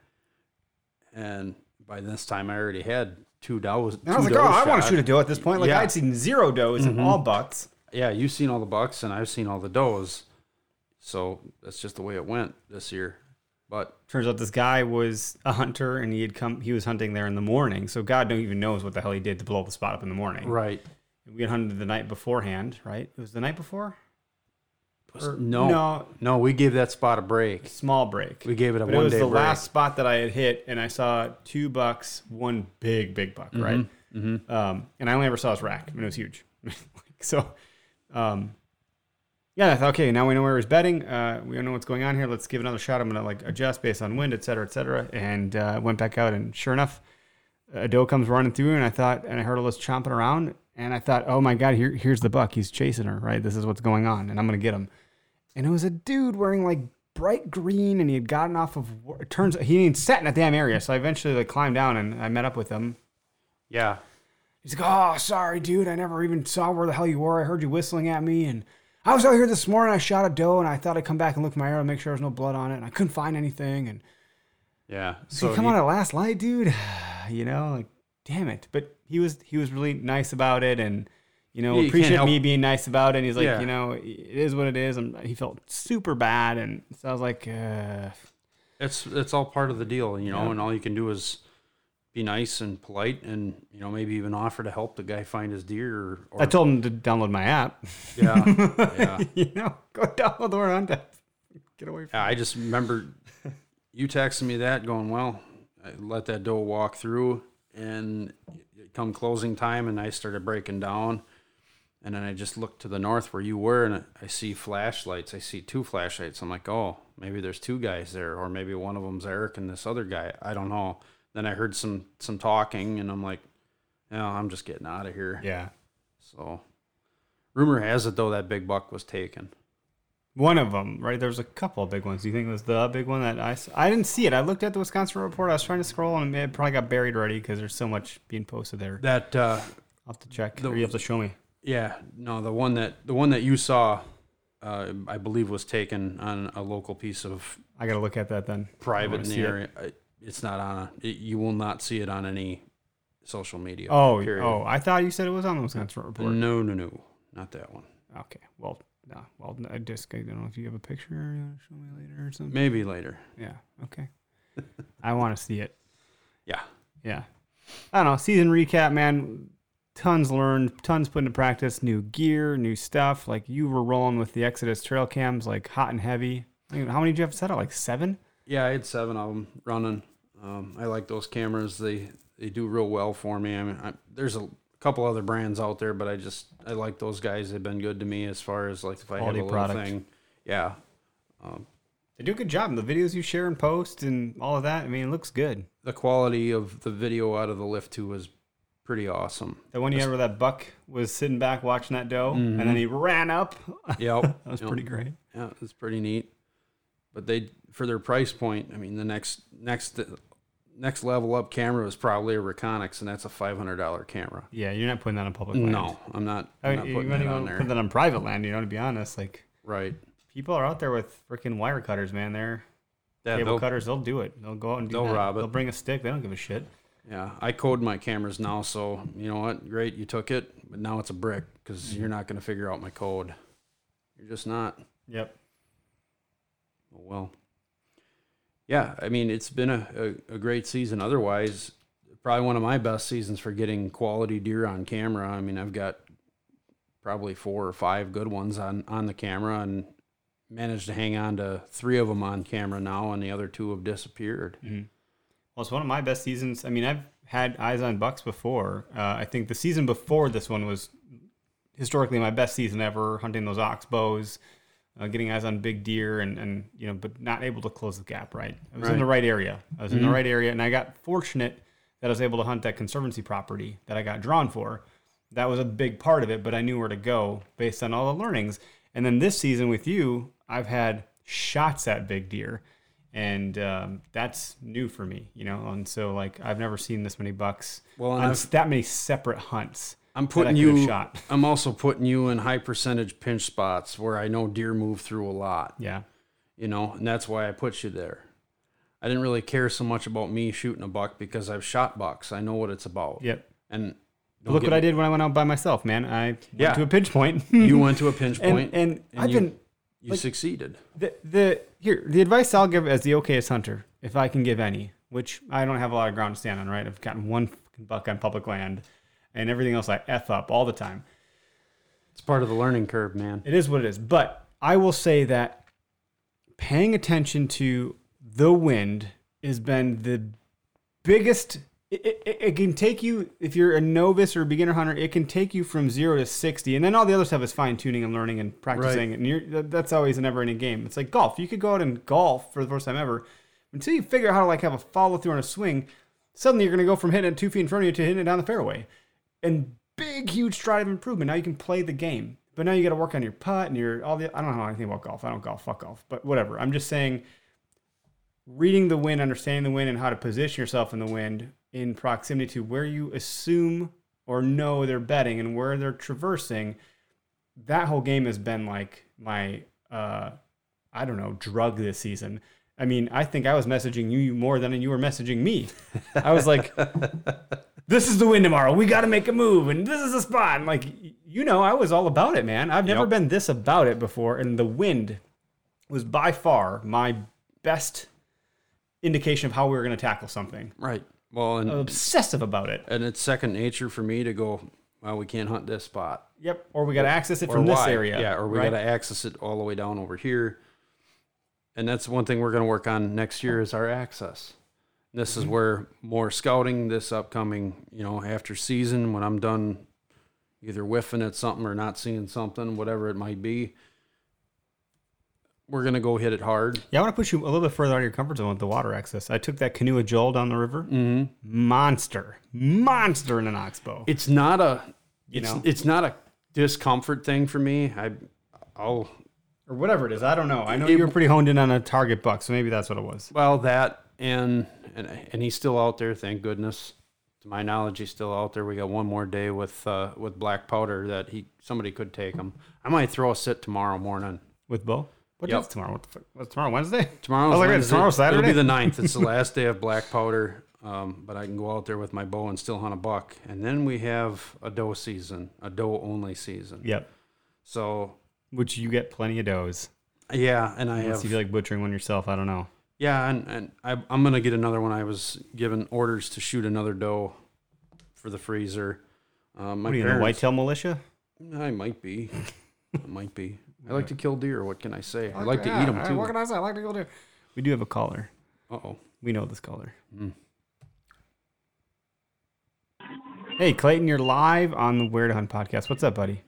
And by this time I already had two does. and I was like, oh, I want to shoot a doe at this point. Like Yeah. I'd seen zero does and all bucks. Yeah, you've seen all the bucks and I've seen all the does. So that's just the way it went this year. But Turns out this guy was a hunter and he had come. He was hunting there in the morning. So God don't even knows what the hell he did to blow the spot up in the morning. right. We had hunted the night beforehand, right? It was the night before. Or- No. no, No, we gave that spot a break. small break. We gave it a But it one was day the break. last spot that I had hit, and I saw two bucks, one big, big buck, right? Mm-hmm. Um, and I only ever saw his rack. I mean, it was huge. so, um, yeah, I thought, okay, now we know where he's bedding. Uh, we don't know what's going on here. Let's give it another shot. I'm gonna like adjust based on wind, et cetera, et cetera. And uh, went back out, and sure enough, a doe comes running through, and I thought, and I heard all this chomping around, and I thought, oh my God, here, here's the buck. He's chasing her, right? This is what's going on, and I'm gonna get him. And it was a dude wearing like bright green, and he had gotten off of. It turns he ain't sat in that damn area, so I eventually like climbed down and I met up with him. Yeah. He's like, "Oh, sorry, dude. I never even saw where the hell you were. I heard you whistling at me, and I was out here this morning. I shot a doe, and I thought I'd come back and look at my arrow, make sure there's no blood on it, and I couldn't find anything. And Yeah. so So come he- on at last light, dude. You know, like, damn it. But he was he was really nice about it, and you know, Yeah, you can't appreciate help- me being nice about it. And he's like, Yeah. you know, it is what it is. And he felt super bad, and so I was like, uh, It's it's all part of the deal, you know, Yeah. and all you can do is be nice and polite, and you know maybe even offer to help the guy find his deer. Or, or I told him to download my app. Yeah, yeah. You know, go download the Where to Hunt app. Get away from Yeah, me. I just remember you texting me that, going, well, I let that doe walk through, and come closing time, and I started breaking down, and then I just looked to the north where you were, and I see flashlights. I see two flashlights. I'm like, oh, maybe there's two guys there, or maybe one of them's Eric and this other guy. I don't know. Then I heard some some talking, and I'm like, no, I'm just getting out of here. Yeah. So, rumor has it, though, that big buck was taken. One of them, right? There was a couple of big ones. Do you think it was the big one that I saw? I didn't see it. I looked at the Wisconsin report. I was trying to scroll, and it probably got buried already because there's so much being posted there. That uh, I'll have to check. the- or you have to show me. Yeah, no, the one that the one that you saw, uh, I believe, was taken on a local piece of I got to look at that then. I private wanna in the see it. area. I- It's not on. A, it, you will not see it on any social media. Oh, period. oh, I thought you said it was on the Wisconsin report. No, no, no, not that one. Okay, well, no, well, I just I don't know if you have a picture or you want to show me later or something. Maybe later. Yeah, okay. I want to see it. Yeah, Yeah. I don't know. Season recap, man. Tons learned, tons put into practice, new gear, new stuff. Like you were rolling with the Exodus trail cams, like hot and heavy. I mean, how many did you have set up? Like seven? yeah. I had seven of them running. Um, I like those cameras. They they do real well for me. I mean, I, there's a couple other brands out there, but I just I like those guys. They've been good to me as far as like if I Quality have a little product. thing. Yeah. They do a good job. The videos you share and post and all of that, I mean, it looks good. The quality of the video out of the lift too was pretty awesome. The one you had where that buck was sitting back watching that doe, and then he ran up. Yep. That was Yep. pretty great. Yeah, it's pretty neat. But they, for their price point, I mean, the next next next level up camera was probably a Reconyx, and that's a five hundred dollar camera. Yeah, you're not putting that on public land. No, I'm not. I I'm mean, not you putting might that even on there. put that on private land, you know, to be honest. Like, Right. people are out there with freaking wire cutters, man. They're Yeah, cable they'll- cutters. They'll do it. They'll go out and do they'll that. rob it. They'll bring a stick. They don't give a shit. Yeah, I code my cameras now, so you know what? Great, you took it, but now it's a brick because Mm-hmm. you're not going to figure out my code. You're just not. Yep. Oh, well. Yeah, I mean, it's been a, a, a great season. Otherwise, probably one of my best seasons for getting quality deer on camera. I mean, I've got probably four or five good ones on, on the camera and managed to hang on to three of them on camera now, and the other two have disappeared. Mm-hmm. Well, it's one of my best seasons. I mean, I've had eyes on bucks before. Uh, I think the season before this one was historically my best season ever, hunting those ox bows, uh, getting eyes on big deer, and, and you know, but not able to close the gap. Right, I was in Right. the right area. I was in the right area, and I got fortunate that I was able to hunt that conservancy property that I got drawn for. That was a big part of it, but I knew where to go based on all the learnings. And then this season with you, I've had shots at big deer. And um, that's new for me, you know. And so, like, I've never seen this many bucks Well, and on I've- that many separate hunts. I'm that I putting could have you. shot. I'm also putting you in high percentage pinch spots where I know deer move through a lot. Yeah, You know, and that's why I put you there. I didn't really care so much about me shooting a buck because I've shot bucks. I know what it's about. yep. And But look what I did when I went out by myself, man. I went Yeah. to a pinch point. You went to a pinch and, point, and, I've you, been you like- succeeded. the the here the advice I'll give as the okayest hunter, if I can give any, which I don't have a lot of ground to stand on. Right, I've gotten one fucking buck on public land, and everything else I f up all the time. It's part of the learning curve, man. It is what it is. But I will say that paying attention to the wind has been the biggest. It, it, it can take you, if you're a novice or a beginner hunter, it can take you from zero to sixty. And then all the other stuff is fine tuning and learning and practicing. Right. And you're, that- that's always a never ending game. It's like golf. You could go out and golf for the first time ever. Until you figure out how to like have a follow through on a swing, suddenly you're going to go from hitting it two feet in front of you to hitting it down the fairway. And big, huge stride of improvement. Now you can play the game. But now you got to work on your putt and your all the. I don't know anything about golf. I don't golf. Fuck golf. But whatever. I'm just saying, reading the wind, understanding the wind, and how to position yourself in the wind in proximity to where you assume or know they're bedding and where they're traversing. That whole game has been like my, uh, I don't know, drug this season. I mean, I think I was messaging you more than you were messaging me. I was like, this is the wind tomorrow. We got to make a move. And this is the spot. And like, you know, I was all about it, man. I've never Yep. been this about it before. And the wind was by far my best indication of how we were going to tackle something. Right. Well, and obsessive about it. And it's second nature for me to go, well, we can't hunt this spot. Yep. Or we got to access it or from why. this area. Yeah, or we right? got to access it all the way down over here. And that's one thing we're going to work on next year is our access. This is where more scouting this upcoming, you know, after season, when I'm done either whiffing at something or not seeing something, whatever it might be, we're going to go hit it hard. Yeah, I want to push you a little bit further out of your comfort zone with the water access. I took that canoe of Joel down the river. Mm-hmm. Monster. Monster in an oxbow. It's not a, You it's, know? it's not a discomfort thing for me. I, I'll, Or whatever it is. I don't know. I know It- you were pretty honed in on a target buck, so maybe that's what it was. well, that, and, and, and he's still out there, thank goodness. To my knowledge, he's still out there. We got one more day with, uh, with black powder that he, somebody could take him. I might throw a sit tomorrow morning. With Bo? What Yep. is tomorrow? What the fuck? What's tomorrow? Wednesday? Tomorrow's I was like, wait, Wednesday. tomorrow's Saturday? It'll be the ninth. It's the last day of black powder. Um, but I can go out there with my bow and still hunt a buck. And then we have a doe season, a doe only season. Yep. So Which you get plenty of does. yeah, and I Unless have you feel like butchering one yourself. I don't know. yeah, and and I, I'm gonna get another one. I was given orders to shoot another doe for the freezer. Um, my What are you, in the parents- whitetail militia? I might be. I might be. I like to kill deer. What can I say? I like to eat them too. What can I say? I like to go there. We do have a caller. Uh oh. We know this caller. Mm. Hey, Clayton, you're live on the Where to Hunt podcast. What's up, buddy?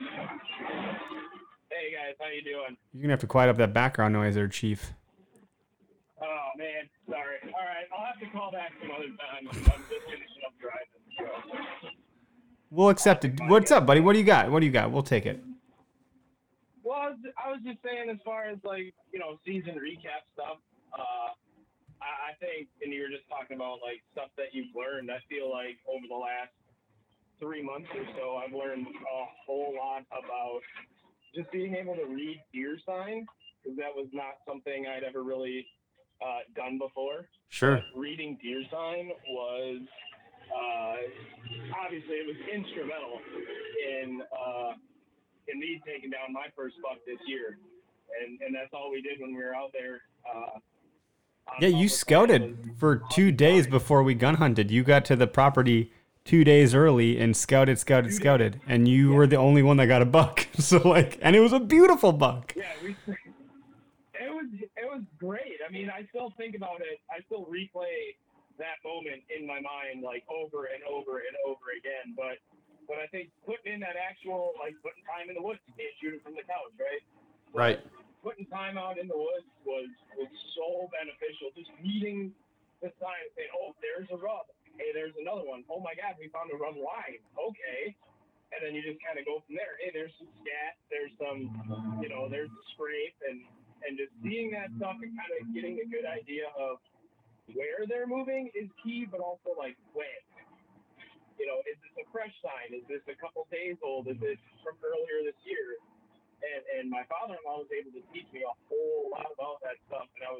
Hey guys, how you doing? You're going to have to quiet up that background noise there, Chief. Oh man, sorry. All right, I'll have to call back some other time. I'm just finishing up driving. So. We'll accept it. What's up, buddy? What do you got? What do you got? We'll take it. Well, I was, I was just saying, as far as like you know, season recap stuff. Uh, I, I think, and you were just talking about like stuff that you've learned. I feel like over the last three months or so, I've learned a whole lot about just being able to read deer sign, because that was not something I'd ever really uh, done before. Sure. But reading deer sign was uh, obviously it was instrumental in uh, in me taking down my first buck this year, and and that's all we did when we were out there. Uh, on Yeah, you public scouted land was- for two days before we gun hunted. You got to the property two days early and scouted, scouted, scouted, and you were the only one that got a buck. So like, and it was a beautiful buck. Yeah, we. It was it was great. I mean, I still think about it. I still replay that moment in my mind like over and over and over again. But but I think putting in that actual like putting time in the woods, you can't shoot it from the couch, right? But Right. Putting time out in the woods was was so beneficial. Just reading the sign, saying, "Oh, there's a rub. Hey, there's another one. Oh my God, we found a rub line. Okay." And then you just kind of go from there. Hey, there's some scat. There's some, you know, there's a scrape, and and just seeing that stuff and kind of getting a good idea of where they're moving is key, but also like when. You know, is this a fresh sign? Is this a couple days old? Is it from earlier this year? And and my father-in-law was able to teach me a whole lot about that stuff, and I was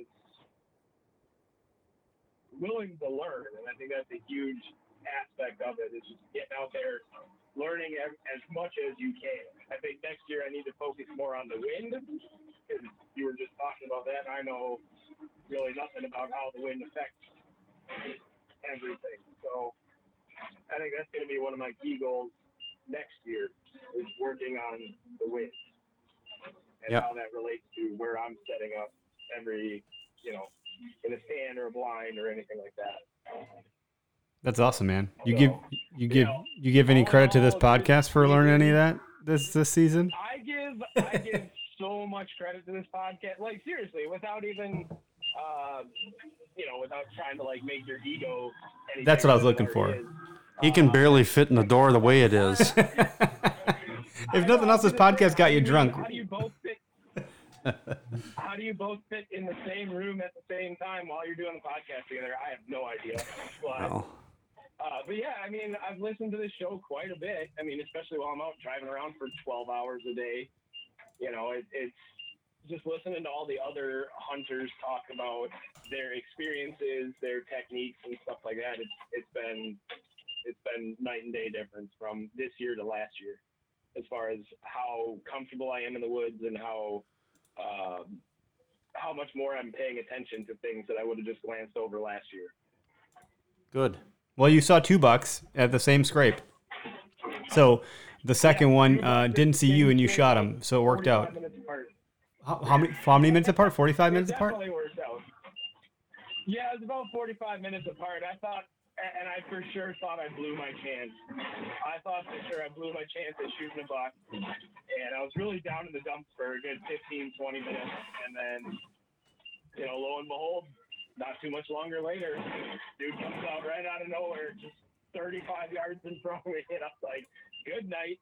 willing to learn. And I think that's a huge aspect of it, is just getting out there, learning as, as much as you can. I think next year I need to focus more on the wind, because you were just talking about that, and I know really nothing about how the wind affects everything. So I think that's going to be one of my key goals next year, is working on the wind and Yep. how that relates to where I'm setting up every, you know, in a stand or a blind or anything like that. That's awesome, man. You So, give you give know, you give any credit to this all podcast for learning any of that this this season? I give I give so much credit to this podcast. Like seriously, without even uh, you know, without trying to like make your ego any That's what I was bigger than looking it for. is. He can barely fit in the door the way it is. If I nothing know, else, I this was gonna say, podcast got how you do drunk. How do you both fit? How do you both fit in the same room at the same time while you're doing the podcast together? I have no idea. But, Well, uh, but yeah, I mean, I've listened to this show quite a bit. I mean, especially while I'm out driving around for twelve hours a day. You know, it, it's just listening to all the other hunters talk about their experiences, their techniques, and stuff like that. It's it's been it's been night and day difference from this year to last year, as far as how comfortable I am in the woods and how um, how much more I'm paying attention to things that I would have just glanced over last year. Good. Well, you saw two bucks at the same scrape. So the second one uh, didn't see you and you shot him, so it worked out. How, how many how many minutes apart? forty-five minutes apart? Definitely worked out. Yeah, it was about forty-five minutes apart. I thought, and I for sure thought I blew my chance. I thought for sure I blew my chance at shooting a buck. And I was really down in the dumps for a good fifteen, twenty minutes. And then, you know, lo and behold, not too much longer later, dude comes out right out of nowhere, just thirty-five yards in front of me. And I was like, good night.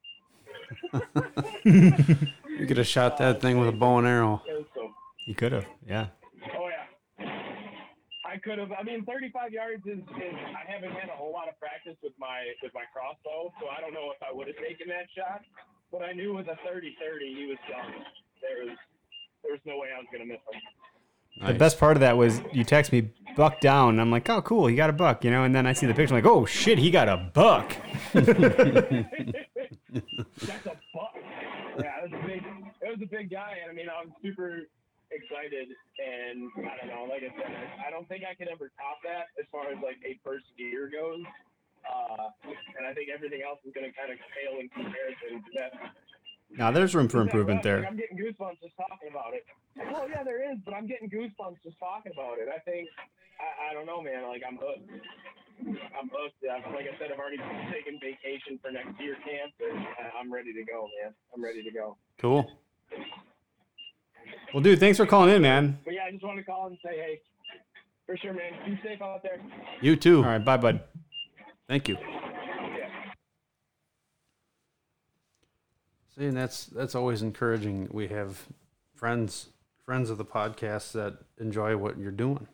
You could have shot that thing with a bow and arrow. You could have, yeah. Oh, yeah. I could have. I mean, thirty-five yards is, is. I haven't had a whole lot of practice with my with my crossbow, so I don't know if I would have taken that shot. But I knew with a thirty thirty, he was done. There was there was no way I was going to miss him. Nice. The best part of that was you text me buck down. And I'm like, oh, cool, he got a buck, you know. And then I see the picture, I'm like, oh shit, he got a buck. That's a buck. Yeah, it was a big. It was a big guy, and I mean, I was super excited, and I don't know, like I said, I don't think I could ever top that as far as like a first year goes. Uh, and I think everything else is going to kind of pale in comparison to that. Now there's room for improvement there. Like, I'm getting goosebumps just talking about it. Well, yeah, there is, but I'm getting goosebumps just talking about it. I think, I, I don't know, man. Like I'm hooked. I'm hooked. Like I said, I've already taken vacation for next year camp, and I'm ready to go, man. I'm ready to go. Cool. Well, dude, thanks for calling in, man. But yeah, I just want to call and say, hey, for sure, man. Be safe out there. You too. All right, bye, bud. Thank you. Yeah. See, and that's that's always encouraging. We have friends friends of the podcast that enjoy what you're doing.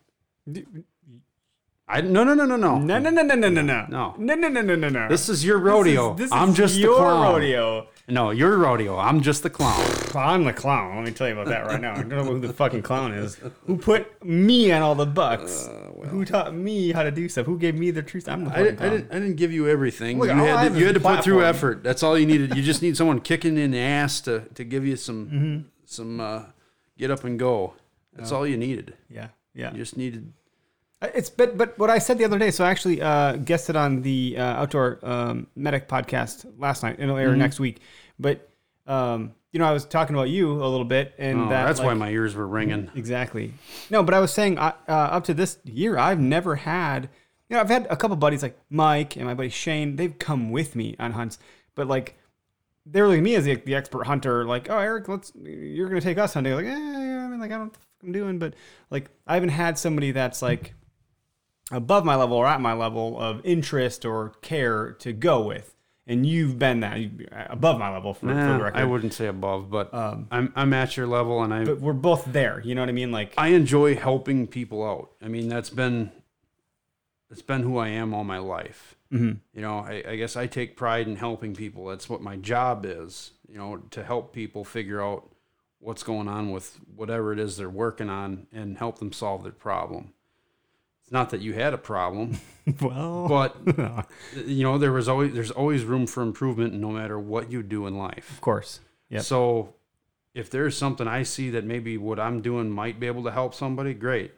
I no no no no no no no no no no no no no no no no no no no. This is your rodeo. This is, this I'm is just your the clown. rodeo. No, your rodeo. I'm just the clown. I'm the clown. Let me tell you about that right now. I don't know who the fucking clown is. Who put me on all the bucks? Uh, well. Who taught me how to do stuff? Who gave me the truth? I'm the fucking I, clown. I didn't. I didn't give you everything. Look, you all I had have to, you is had to the put through platform. effort. That's all you needed. You just need someone kicking in the ass to, to give you some mm-hmm. some uh, get up and go. That's oh. all you needed. Yeah, yeah. You just needed. It's but but what I said the other day. So I actually uh, guested on the uh, Outdoor um, Medic podcast last night. It'll air mm-hmm. next week. But um, you know, I was talking about you a little bit, and oh, that, that's like, why my ears were ringing. Exactly. No, but I was saying uh, up to this year, I've never had. You know, I've had a couple buddies like Mike and my buddy Shane. They've come with me on hunts, but like they were like me as the, the expert hunter. Like, oh, Eric, let's you're gonna take us hunting. Like, eh, I mean, like I don't know what the fuck I'm doing, but like I haven't had somebody that's like above my level or at my level of interest or care to go with. And you've been that above my level for, nah, for the record. I wouldn't say above, but um, I'm I'm at your level, and I. But we're both there. You know what I mean? Like I enjoy helping people out. I mean, that's been, it's been who I am all my life. Mm-hmm. You know, I, I guess I take pride in helping people. That's what my job is. You know, to help people figure out what's going on with whatever it is they're working on and help them solve their problem. Not that you had a problem, well, but you know there was always there's always room for improvement, no matter what you do in life. Of course, yeah. So, if there's something I see that maybe what I'm doing might be able to help somebody, great.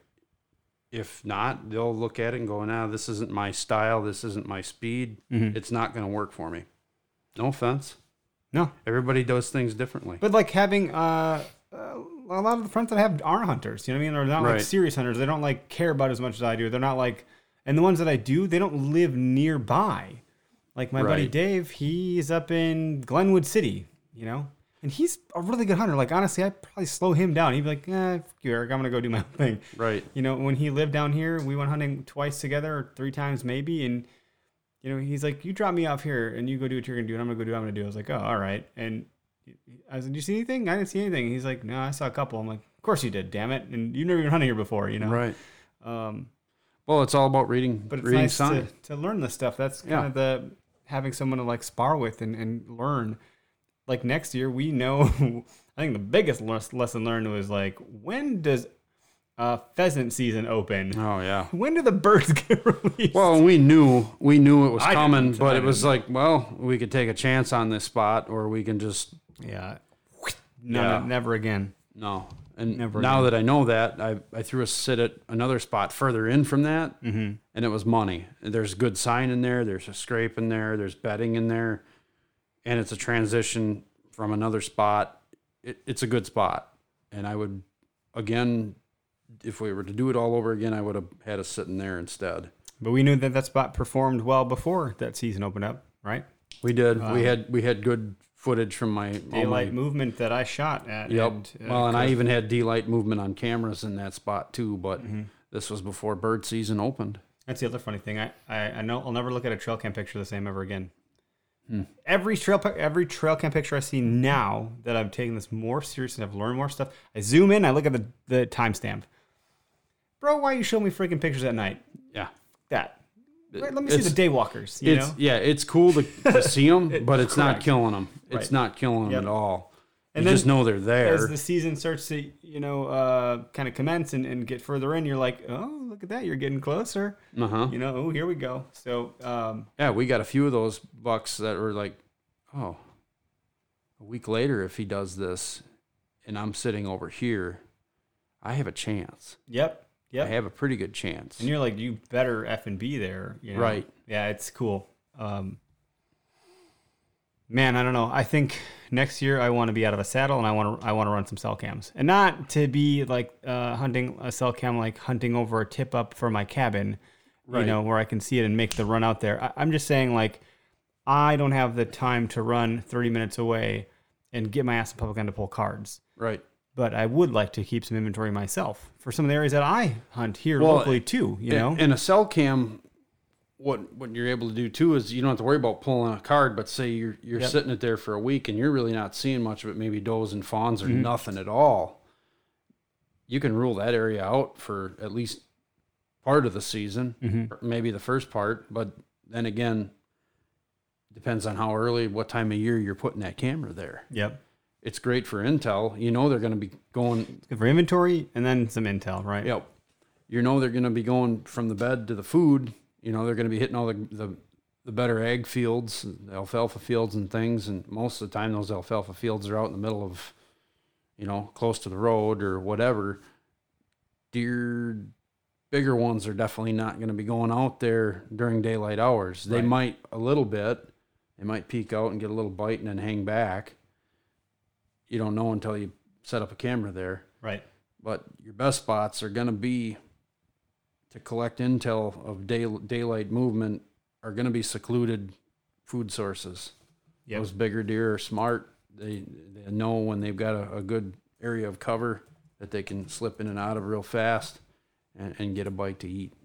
If not, they'll look at it and go, "Nah, this isn't my style. This isn't my speed. Mm-hmm. It's not going to work for me." No offense. No, everybody does things differently. But like having uh. Uh, a lot of the friends that I have are hunters, you know what I mean? They're not right. like serious hunters. They don't like care about as much as I do. They're not like, and the ones that I do, they don't live nearby. Like my right. buddy Dave, he's up in Glenwood City, you know, and he's a really good hunter. Like honestly, I'd probably slow him down. He'd be like, eh, fuck you, Eric, I'm gonna go do my own thing. Right. You know, when he lived down here, we went hunting twice together, or three times maybe, and you know, he's like, you drop me off here and you go do what you're gonna do, and I'm gonna go do what I'm gonna do. I was like, oh, all right, and I said, did you see anything? I didn't see anything. He's like, no, I saw a couple. I'm like, of course you did, damn it. And you've never been hunting here before, you know? Right. Um, well, it's all about reading, but it's reading nice sign. to, to learn this stuff. That's kind yeah. of the, having someone to like spar with and, and learn. Like next year, we know, I think the biggest lesson learned was like, when does uh, pheasant season open? Oh, yeah. When do the birds get released? Well, we knew, we knew it was I coming, didn't, but I it was didn't. like, well, we could take a chance on this spot, or we can just... Yeah. No, yeah. no, never again. No. And Never now again. that I know that, I, I threw a sit at another spot further in from that, Mm-hmm. and it was money. There's good sign in there. There's a scrape in there. There's bedding in there. And it's a transition from another spot. It, it's a good spot. And I would, again, if we were to do it all over again, I would have had us sitting there instead. But we knew that that spot performed well before that season opened up, right? We did. Um, we had we had good footage from my all Daylight my, movement that I shot at. Yep. And, uh, well, and I could- even had daylight movement on cameras in that spot too. But Mm-hmm. this was before bird season opened. That's the other funny thing. I, I, I know I'll never look at a trail cam picture the same ever again. Hmm. Every trail pi- every trail cam picture I see now that I'm taking this more serious and I've learned more stuff, I zoom in, I look at the, the timestamp. Bro, why you show me freaking pictures at night? Yeah. That. Let me see It's- the day walkers, you It's know? yeah, it's cool to, to see them, but it's not Correct. killing them. It's Right. not killing them Yep. at all. And you then just know they're there. As the season starts to, you know, uh, kind of commence and, and get further in, you're like, oh, look at that. You're getting closer. Uh huh. You know, oh, here we go. So, um, Yeah, we got a few of those bucks that were like, oh, a week later, if he does this, and I'm sitting over here, I have a chance. yep. Yep. I have a pretty good chance. And you're like, you better F and B there. You know? Right. Yeah, it's cool. Um, man, I don't know. I think next year I want to be out of a saddle and I want to I want to run some cell cams. And not to be like uh, hunting a cell cam, like hunting over a tip up for my cabin, you Right. know, where I can see it and make the run out there. I, I'm just saying, like, I don't have the time to run thirty minutes away and get my ass in public land to pull cards. Right. But I would like to keep some inventory myself for some of the areas that I hunt here Well, locally too, you know? And, and a cell cam, what what you're able to do too is you don't have to worry about pulling a card, but say you're you're Yep. sitting it there for a week and you're really not seeing much of it, maybe does and fawns or Mm-hmm. nothing at all. You can rule that area out for at least part of the season, Mm-hmm. or maybe the first part, but then again, depends on how early, what time of year you're putting that camera there. Yep. It's great for intel. You know they're going to be going. Good for inventory and then some intel, right? Yep. You know they're going to be going from the bed to the food. You know they're going to be hitting all the, the the better ag fields, the alfalfa fields and things. And most of the time those alfalfa fields are out in the middle of, you know, close to the road or whatever. Deer, bigger ones are definitely not going to be going out there during daylight hours. They Right. might a little bit. They might peek out and get a little bite and then hang back. You don't know until you set up a camera there. Right. But your best spots are going to be to collect intel of day, daylight movement are going to be secluded food sources. Yep. Those bigger deer are smart. They, they know when they've got a, a good area of cover that they can slip in and out of real fast and, and get a bite to eat.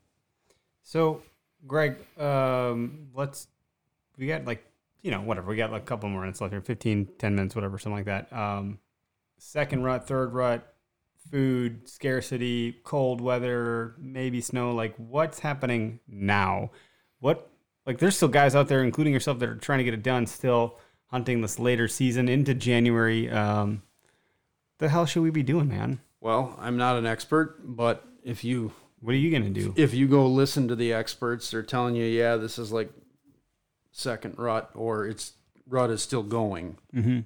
So, Greg, um, let's, we got like, you know, whatever. We got like a couple more minutes left here, fifteen, ten minutes, whatever, something like that. Um, second rut, third rut, food scarcity, cold weather, maybe snow. Like, what's happening now? What, like, there's still guys out there, including yourself, that are trying to get it done, still hunting this later season into January. Um, the hell should we be doing, man? Well, I'm not an expert, but if you What are you going to do? if you go listen to the experts, they're telling you, yeah, this is like second rut, or it's rut is still going. Mm-hmm.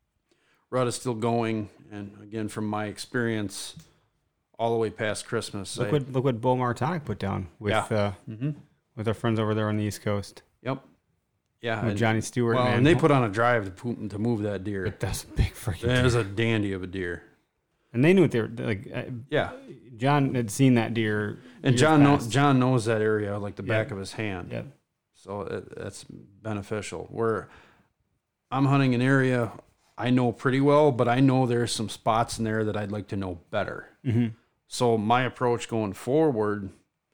Rut is still going, and again, from my experience, all the way past Christmas. Look I- what look what Bo Martonic put down with Yeah. uh, Mm-hmm. with our friends over there on the East Coast. Yep. Yeah. With and- Johnny Stewart. well, man. and they put on a drive to poop, to move that deer. That's a big freaking That deer. was a dandy of a deer. And they knew what they were like. Uh, Yeah. John had seen that deer. And years John know, past. John knows that area like the Yep. back of his hand. Yep. So it, that's beneficial. Where I'm hunting an area I know pretty well, but I know there's some spots in there that I'd like to know better. Mm-hmm. So my approach going forward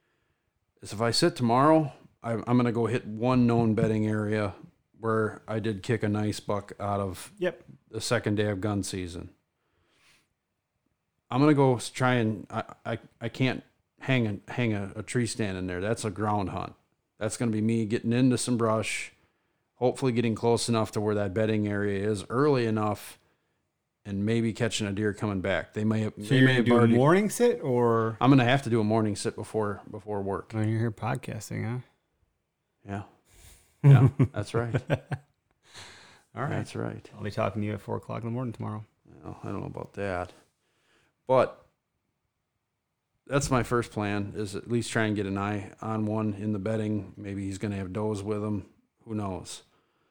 is if I sit tomorrow, I, I'm going to go hit one known bedding area where I did kick a nice buck out of Yep. the second day of gun season. I'm going to go s- try and I, I, I can't hang a, hang a, a tree stand in there. That's a ground hunt. That's going to be me getting into some brush, hopefully getting close enough to where that bedding area is early enough, and maybe catching a deer coming back. They may have, So they you're may gonna have do a already- morning sit, or I'm going to have to do a morning sit before before work. when you're here podcasting, huh? Yeah. Yeah, that's right. All right. That's right. I'll be talking to you at four o'clock in the morning tomorrow. Well, I don't know about that. But that's my first plan, is at least try and get an eye on one in the bedding. Maybe he's going to have does with him. Who knows?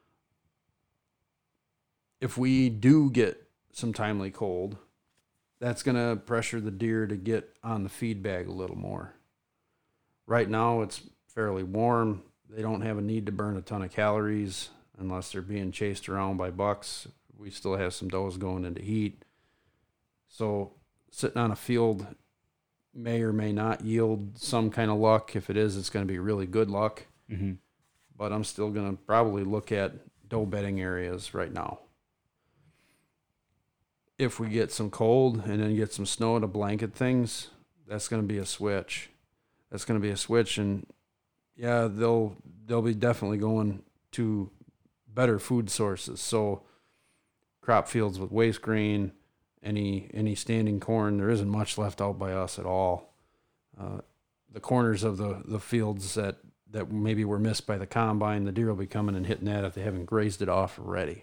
If we do get some timely cold, that's going to pressure the deer to get on the feed bag a little more. Right now, it's fairly warm. They don't have a need to burn a ton of calories unless they're being chased around by bucks. We still have some does going into heat. So sitting on a field may or may not yield some kind of luck. If it is, it's going to be really good luck. Mm-hmm. But I'm still going to probably look at doe bedding areas right now. If we get some cold and then get some snow to blanket things, that's going to be a switch. That's going to be a switch, and yeah, they'll they'll be definitely going to better food sources. So crop fields with waste grain, any any standing corn, there isn't much left out by us at all. Uh, the corners of the, the fields that, that maybe were missed by the combine, the deer will be coming and hitting that if they haven't grazed it off already.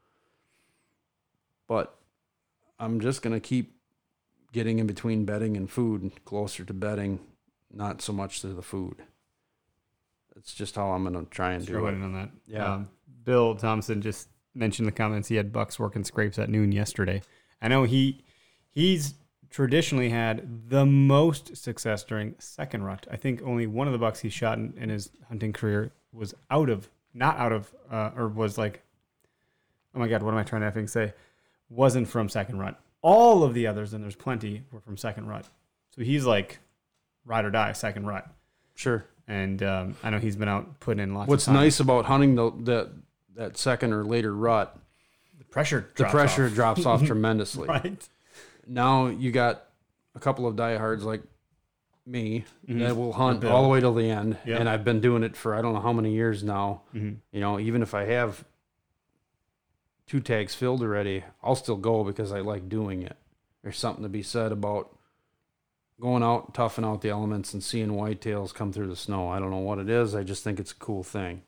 But I'm just going to keep getting in between bedding and food, closer to bedding, not so much to the food. That's just how I'm going to try and Just do it. on that. Yeah. Um, Bill Thompson just mentioned in the comments he had bucks working scrapes at noon yesterday. I know he he's traditionally had the most success during second rut. I think only one of the bucks he shot in, in his hunting career was out of, not out of, uh, or was like, oh my God, what am I trying to effing say? Wasn't from second rut. All of the others, and there's plenty, were from second rut. So he's like ride or die, second rut. Sure. And um, I know he's been out putting in lots What's of time. nice about hunting the, the that second or later rut, The pressure the drops pressure off. drops off tremendously. Right. Now you got a couple of diehards like me Mhm. that will hunt Bill. all the way till the end. Yep. And I've been doing it for I don't know how many years now. Mhm. You know, even if I have two tags filled already, I'll still go because I like doing it. There's something to be said about going out, toughing out the elements, and seeing whitetails come through the snow. I don't know what it is. I just think it's a cool thing.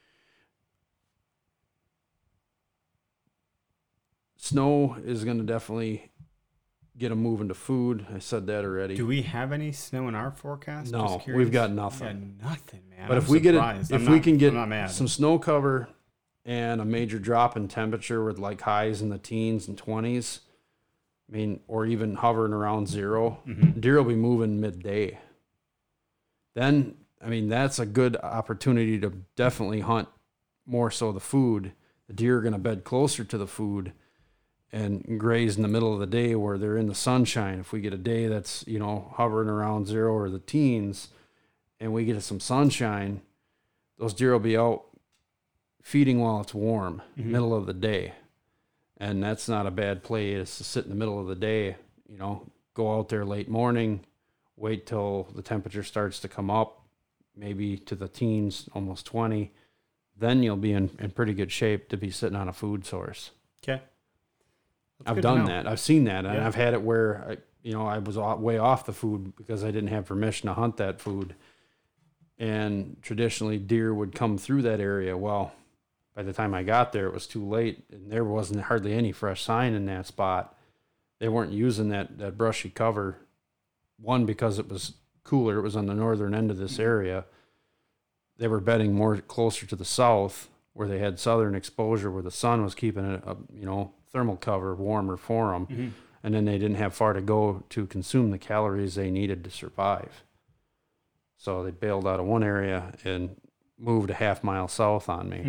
Snow is going to definitely get them moving to food. I said that already. Do we have any snow in our forecast? No, Just curious. we've got We nothing. got nothing, man. But I'm if we get it, surprised. if I'm we not- can get I'm not mad. some snow cover and a major drop in temperature with like highs in the teens and twenties, I mean, or even hovering around zero, Mhm. deer will be moving midday. Then, I mean, that's a good opportunity to definitely hunt more so the food. The deer are going to bed closer to the food and graze in the middle of the day where they're in the sunshine. If we get a day that's, you know, hovering around zero or the teens and we get some sunshine, those deer will be out feeding while it's warm, Mhm. middle of the day. And that's not a bad play, is to sit in the middle of the day, you know, go out there late morning, wait till the temperature starts to come up, maybe to the teens, almost twenty. Then you'll be in, in pretty good shape to be sitting on a food source. Okay. That's I've good to done know. that. I've seen that. And Yeah. I've had it where, I, you know, I was o- way off the food because I didn't have permission to hunt that food. And traditionally, deer would come through that area. Well, by the time I got there, it was too late, and there wasn't hardly any fresh sign in that spot. They weren't using that, that brushy cover. One, because it was cooler. It was on the northern end of this area. They were bedding more closer to the south, where they had southern exposure, where the sun was keeping it, a, you know, thermal cover warmer for them. Mhm. And then they didn't have far to go to consume the calories they needed to survive. So they bailed out of one area and moved a half mile south on me. Hmm.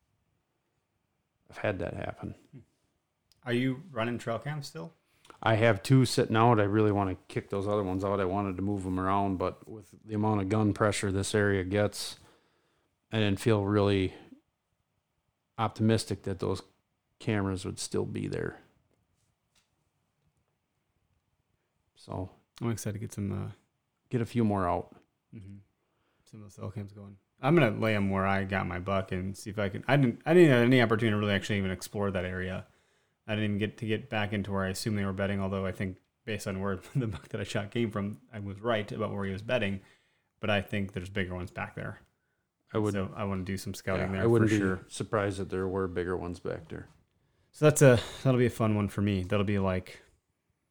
I've had that happen. Are you running trail cams still? I have two sitting out. I really want to kick those other ones out. I wanted to move them around, but with the amount of gun pressure this area gets, I didn't feel really optimistic that those cameras would still be there. So I'm excited to get some uh, get a few more out. mhm. some of those cell cams going. I'm gonna lay them where I got my buck and see if I can. I didn't. I didn't have any opportunity to really actually even explore that area. I didn't even get to get back into where I assume they were bedding. Although I think based on where the buck that I shot came from, I was right about where he was bedding. But I think there's bigger ones back there. I would. So I want to do some scouting yeah, there I wouldn't for be sure. surprised that there were bigger ones back there. So that's a that'll be a fun one for me. That'll be like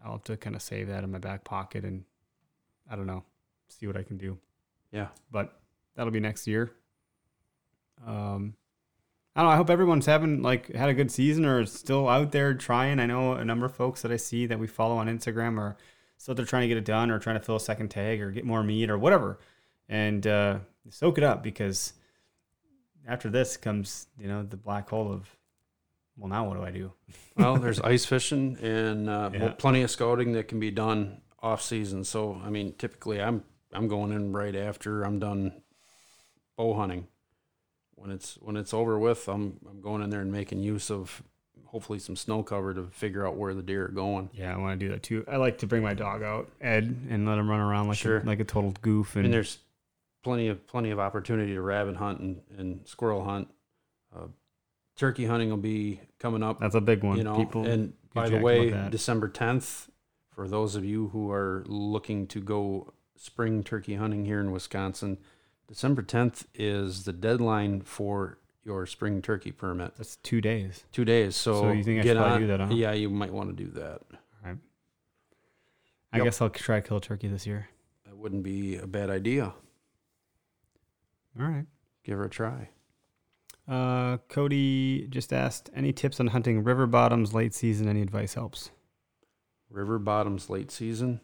I'll have to kind of save that in my back pocket and I don't know, see what I can do. Yeah. But that'll be next year. Um, I don't know. I hope everyone's having like had a good season or is still out there trying. I know a number of folks that I see that we follow on Instagram are still they're trying to get it done or trying to fill a second tag or get more meat or whatever. And uh, soak it up because after this comes, you know, the black hole of, well, now what do I do? Well, there's ice fishing and uh, Yeah. well, plenty of scouting that can be done off season. So, I mean, typically I'm I'm going in right after I'm done bow hunting. When it's when it's over with, I'm I'm going in there and making use of hopefully some snow cover to figure out where the deer are going. Yeah, I want to do that too. I like to bring my dog out, Ed, and let him run around like Sure. a, like a total goof. And, And there's plenty of plenty of opportunity to rabbit hunt and, and squirrel hunt. Uh, turkey hunting will be coming up. that's a big one. You know, People and get by the jacked way, about that. December tenth, for those of you who are looking to go spring turkey hunting here in Wisconsin, December tenth is the deadline for your spring turkey permit. That's two days. Two days. So, So you think I get should probably on. do that, huh? Yeah, you might want to do that. Right. I Yep. guess I'll try to kill a turkey this year. That wouldn't be a bad idea. All right. Give her a try. Uh, Cody just asked, any tips on hunting river bottoms late season? Any advice helps? River bottoms late season.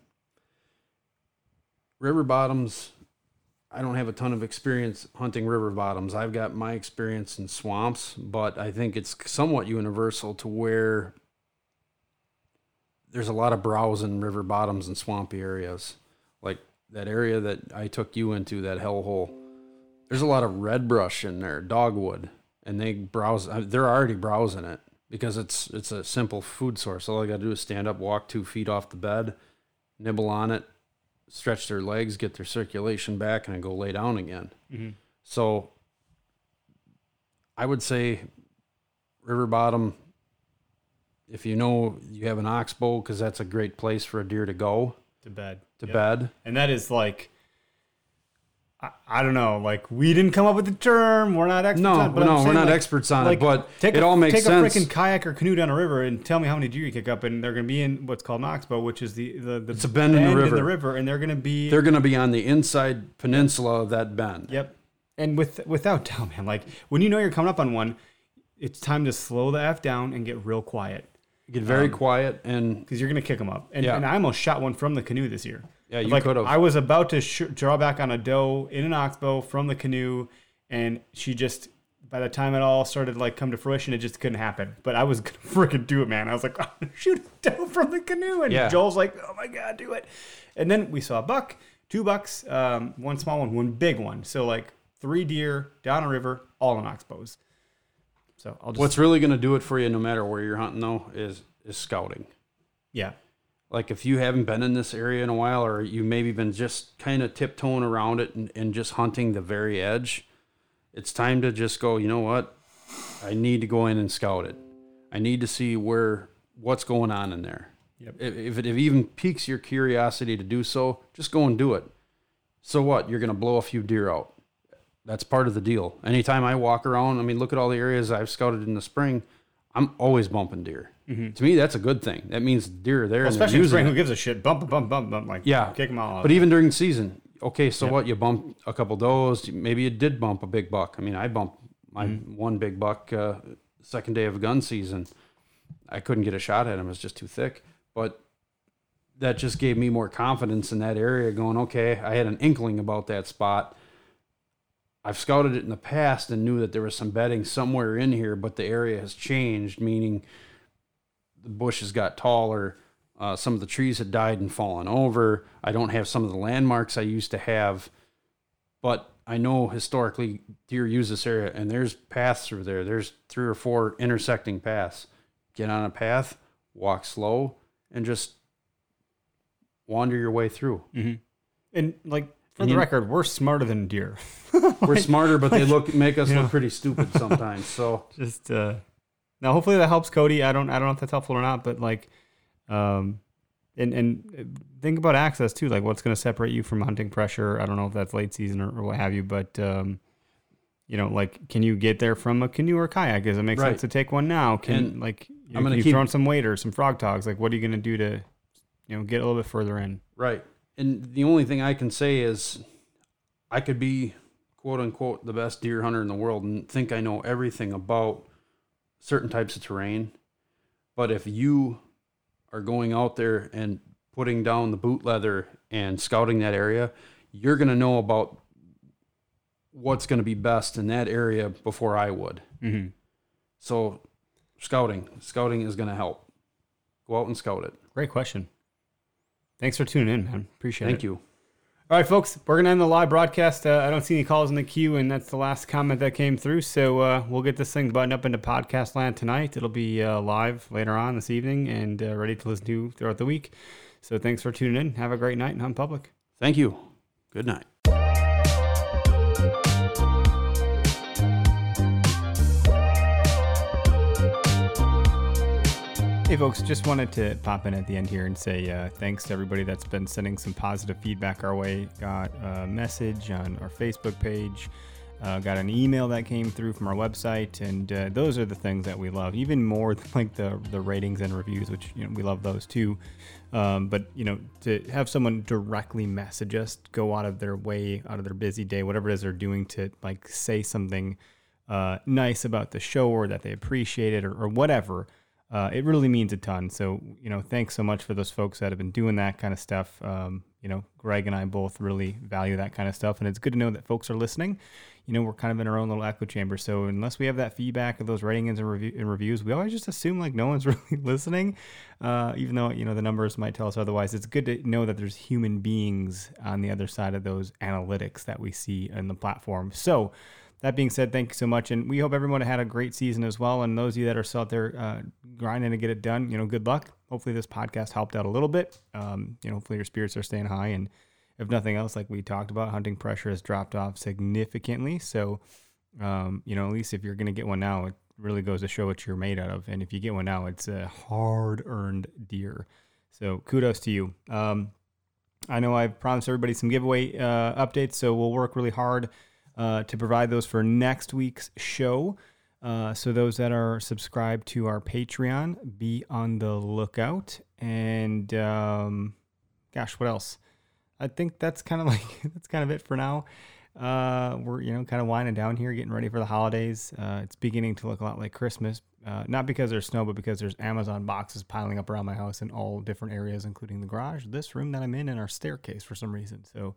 River bottoms, I don't have a ton of experience hunting river bottoms. I've got my experience in swamps, but I think it's somewhat universal to where there's a lot of browse in river bottoms and swampy areas. Like that area that I took you into, that hellhole. There's a lot of red brush in there, dogwood, and they browse. They're already browsing it because it's it's a simple food source. All I got to do is stand up, walk two feet off the bed, nibble on it, stretch their legs, get their circulation back, and then go lay down again. Mm-hmm. So I would say river bottom, if you know you have an oxbow, because that's a great place for a deer to go To bed. to Yep. bed. And that is like, I, I don't know, like we didn't come up with the term. We're not experts No, on it. But I'm no, we're saying, not like- experts on like, it, but take it a, all makes take sense. a freaking kayak or canoe down a river and tell me how many deer you kick up, and they're going to be in what's called an oxbow, which is the the, the It's a bend in the river. river, and they're going to be They're going to be on the inside peninsula of that bend. Yep. And with without doubt, man, like when you know you're coming up on one, it's time to slow the F down and get real quiet Get very Um, quiet and because you're going to kick them up. And, Yeah. and I almost shot one from the canoe this year. Yeah, you like, could've. I was about to sh- draw back on a doe in an oxbow from the canoe, and she just, by the time it all started like come to fruition, it just couldn't happen. But I was going to freaking do it, man. I was like, I'm going to shoot a doe from the canoe. And Yeah. Joel's like, oh my God, do it. And then we saw a buck, two bucks, um, one small one, one big one. So like three deer down a river, all in oxbows. So I'll just, what's really going to do it for you no matter where you're hunting though is is scouting. yeah. Like if you haven't been in this area in a while, or you maybe been just kind of tiptoeing around it and, and just hunting the very edge, it's time to just go, you know what? I need to go in and scout it. I need to see where what's going on in there. Yep. If, if it even piques your curiosity to do so, just go and do it. So what? You're going to blow a few deer out. That's part of the deal. Anytime I walk around, I mean, look at all the areas I've scouted in the spring. I'm always bumping deer. Mm-hmm. To me, that's a good thing. That means deer are there. Well, and they're especially in using spring, it. who gives a shit? Bump, bump, bump, bump. Like, Yeah. kick them all out. But even during season, okay, so Yep. what? You bump a couple does. Maybe you did bump a big buck. I mean, I bumped my Mm-hmm. one big buck uh, second day of gun season. I couldn't get a shot at him. It was just too thick. But that just gave me more confidence in that area going, okay, I had an inkling about that spot. I've scouted it in the past and knew that there was some bedding somewhere in here, but the area has changed, meaning the bushes got taller. Uh, some of the trees had died and fallen over. I don't have some of the landmarks I used to have, but I know historically deer use this area, and there's paths through there. There's three or four intersecting paths. Get on a path, walk slow, and just wander your way through. Mm-hmm. And like for And the you- record, we're smarter than deer. We're smarter, but they look make us you know. look pretty stupid sometimes. So Just uh, now, hopefully that helps Cody. I don't, I don't know if that's helpful or not, but like, um, and and think about access too. Like, what's going to separate you from hunting pressure? I don't know if that's late season or, or what have you, but um, you know, like, can you get there from a canoe or kayak? Does it make Right. sense to take one now? Can And like, you I'm know, gonna can you keep- throw in some waders, some frog togs? Like, what are you going to do to you know, get a little bit further in. Right. And the only thing I can say is I could be, quote unquote, the best deer hunter in the world and think I know everything about certain types of terrain. But if you are going out there and putting down the boot leather and scouting that area, you're going to know about what's going to be best in that area before I would. Mm-hmm. So scouting, scouting is going to help. Go out and scout it. Great question. Thanks for tuning in, man. Appreciate Thank it. Thank you. All right, folks, we're going to end the live broadcast. Uh, I don't see any calls in the queue, and that's the last comment that came through. So uh, we'll get this thing buttoned up into podcast land tonight. It'll be uh, live later on this evening and uh, ready to listen to throughout the week. So thanks for tuning in. Have a great night and hunt public. Thank you. Good night. Hey folks, just wanted to pop in at the end here and say uh, thanks to everybody that's been sending some positive feedback our way. Got a message on our Facebook page, uh, got an email that came through from our website, and uh, those are the things that we love, even more than like the the ratings and reviews, which, you know, we love those too. Um, but, you know, to have someone directly message us, go out of their way, out of their busy day, whatever it is they're doing, to like say something uh, nice about the show or that they appreciate it or, or whatever. Uh, it really means a ton. So, you know, thanks so much for those folks that have been doing that kind of stuff. Um, you know, Greg and I both really value that kind of stuff. And it's good to know that folks are listening. You know, we're kind of in our own little echo chamber. So unless we have that feedback of those ratings and, review, and reviews, we always just assume like no one's really listening, uh, even though, you know, the numbers might tell us otherwise. It's good to know that there's human beings on the other side of those analytics that we see in the platform. So that being said, thank you so much. And we hope everyone had a great season as well. And those of you that are still out there uh, grinding to get it done, you know, good luck. Hopefully this podcast helped out a little bit. Um, you know, hopefully your spirits are staying high. And if nothing else, like we talked about, hunting pressure has dropped off significantly. So, um, you know, at least if you're going to get one now, it really goes to show what you're made out of. And if you get one now, it's a hard-earned deer. So kudos to you. Um, I know I've promised everybody some giveaway uh, updates, so we'll work really hard Uh, to provide those for next week's show. Uh, so those that are subscribed to our Patreon, be on the lookout. And um, gosh, what else? I think that's kind of like, that's kind of it for now. Uh, we're, you know, kind of winding down here, getting ready for the holidays. Uh, it's beginning to look a lot like Christmas. Uh, not because there's snow, but because there's Amazon boxes piling up around my house in all different areas, including the garage, this room that I'm in, and our staircase for some reason. So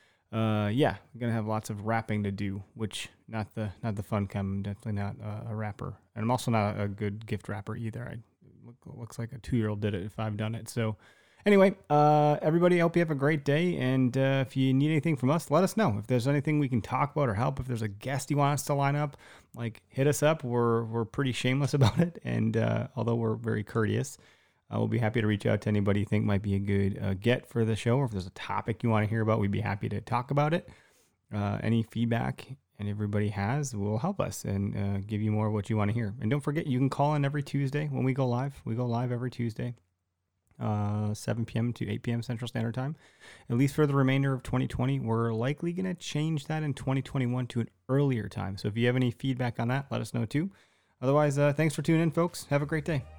Uh, yeah, I'm gonna have lots of wrapping to do, which not the not the fun kind. I'm definitely not a, a rapper, and I'm also not a good gift wrapper either. I look, looks like a two year old did it if I've done it. So anyway, uh, everybody, I hope you have a great day, and uh, if you need anything from us, let us know. If there's anything we can talk about or help, if there's a guest you want us to line up, like hit us up. We're we're pretty shameless about it, and uh, although we're very courteous. Uh, we'll be happy to reach out to anybody you think might be a good uh, get for the show, or if there's a topic you want to hear about, we'd be happy to talk about it. Uh, any feedback and everybody has will help us and uh, give you more of what you want to hear. And don't forget, you can call in every Tuesday when we go live. We go live every Tuesday, uh, seven p.m. to eight p.m. Central Standard Time, at least for the remainder of twenty twenty. We're likely going to change that in twenty twenty-one to an earlier time. So if you have any feedback on that, let us know too. Otherwise, uh, thanks for tuning in, folks. Have a great day.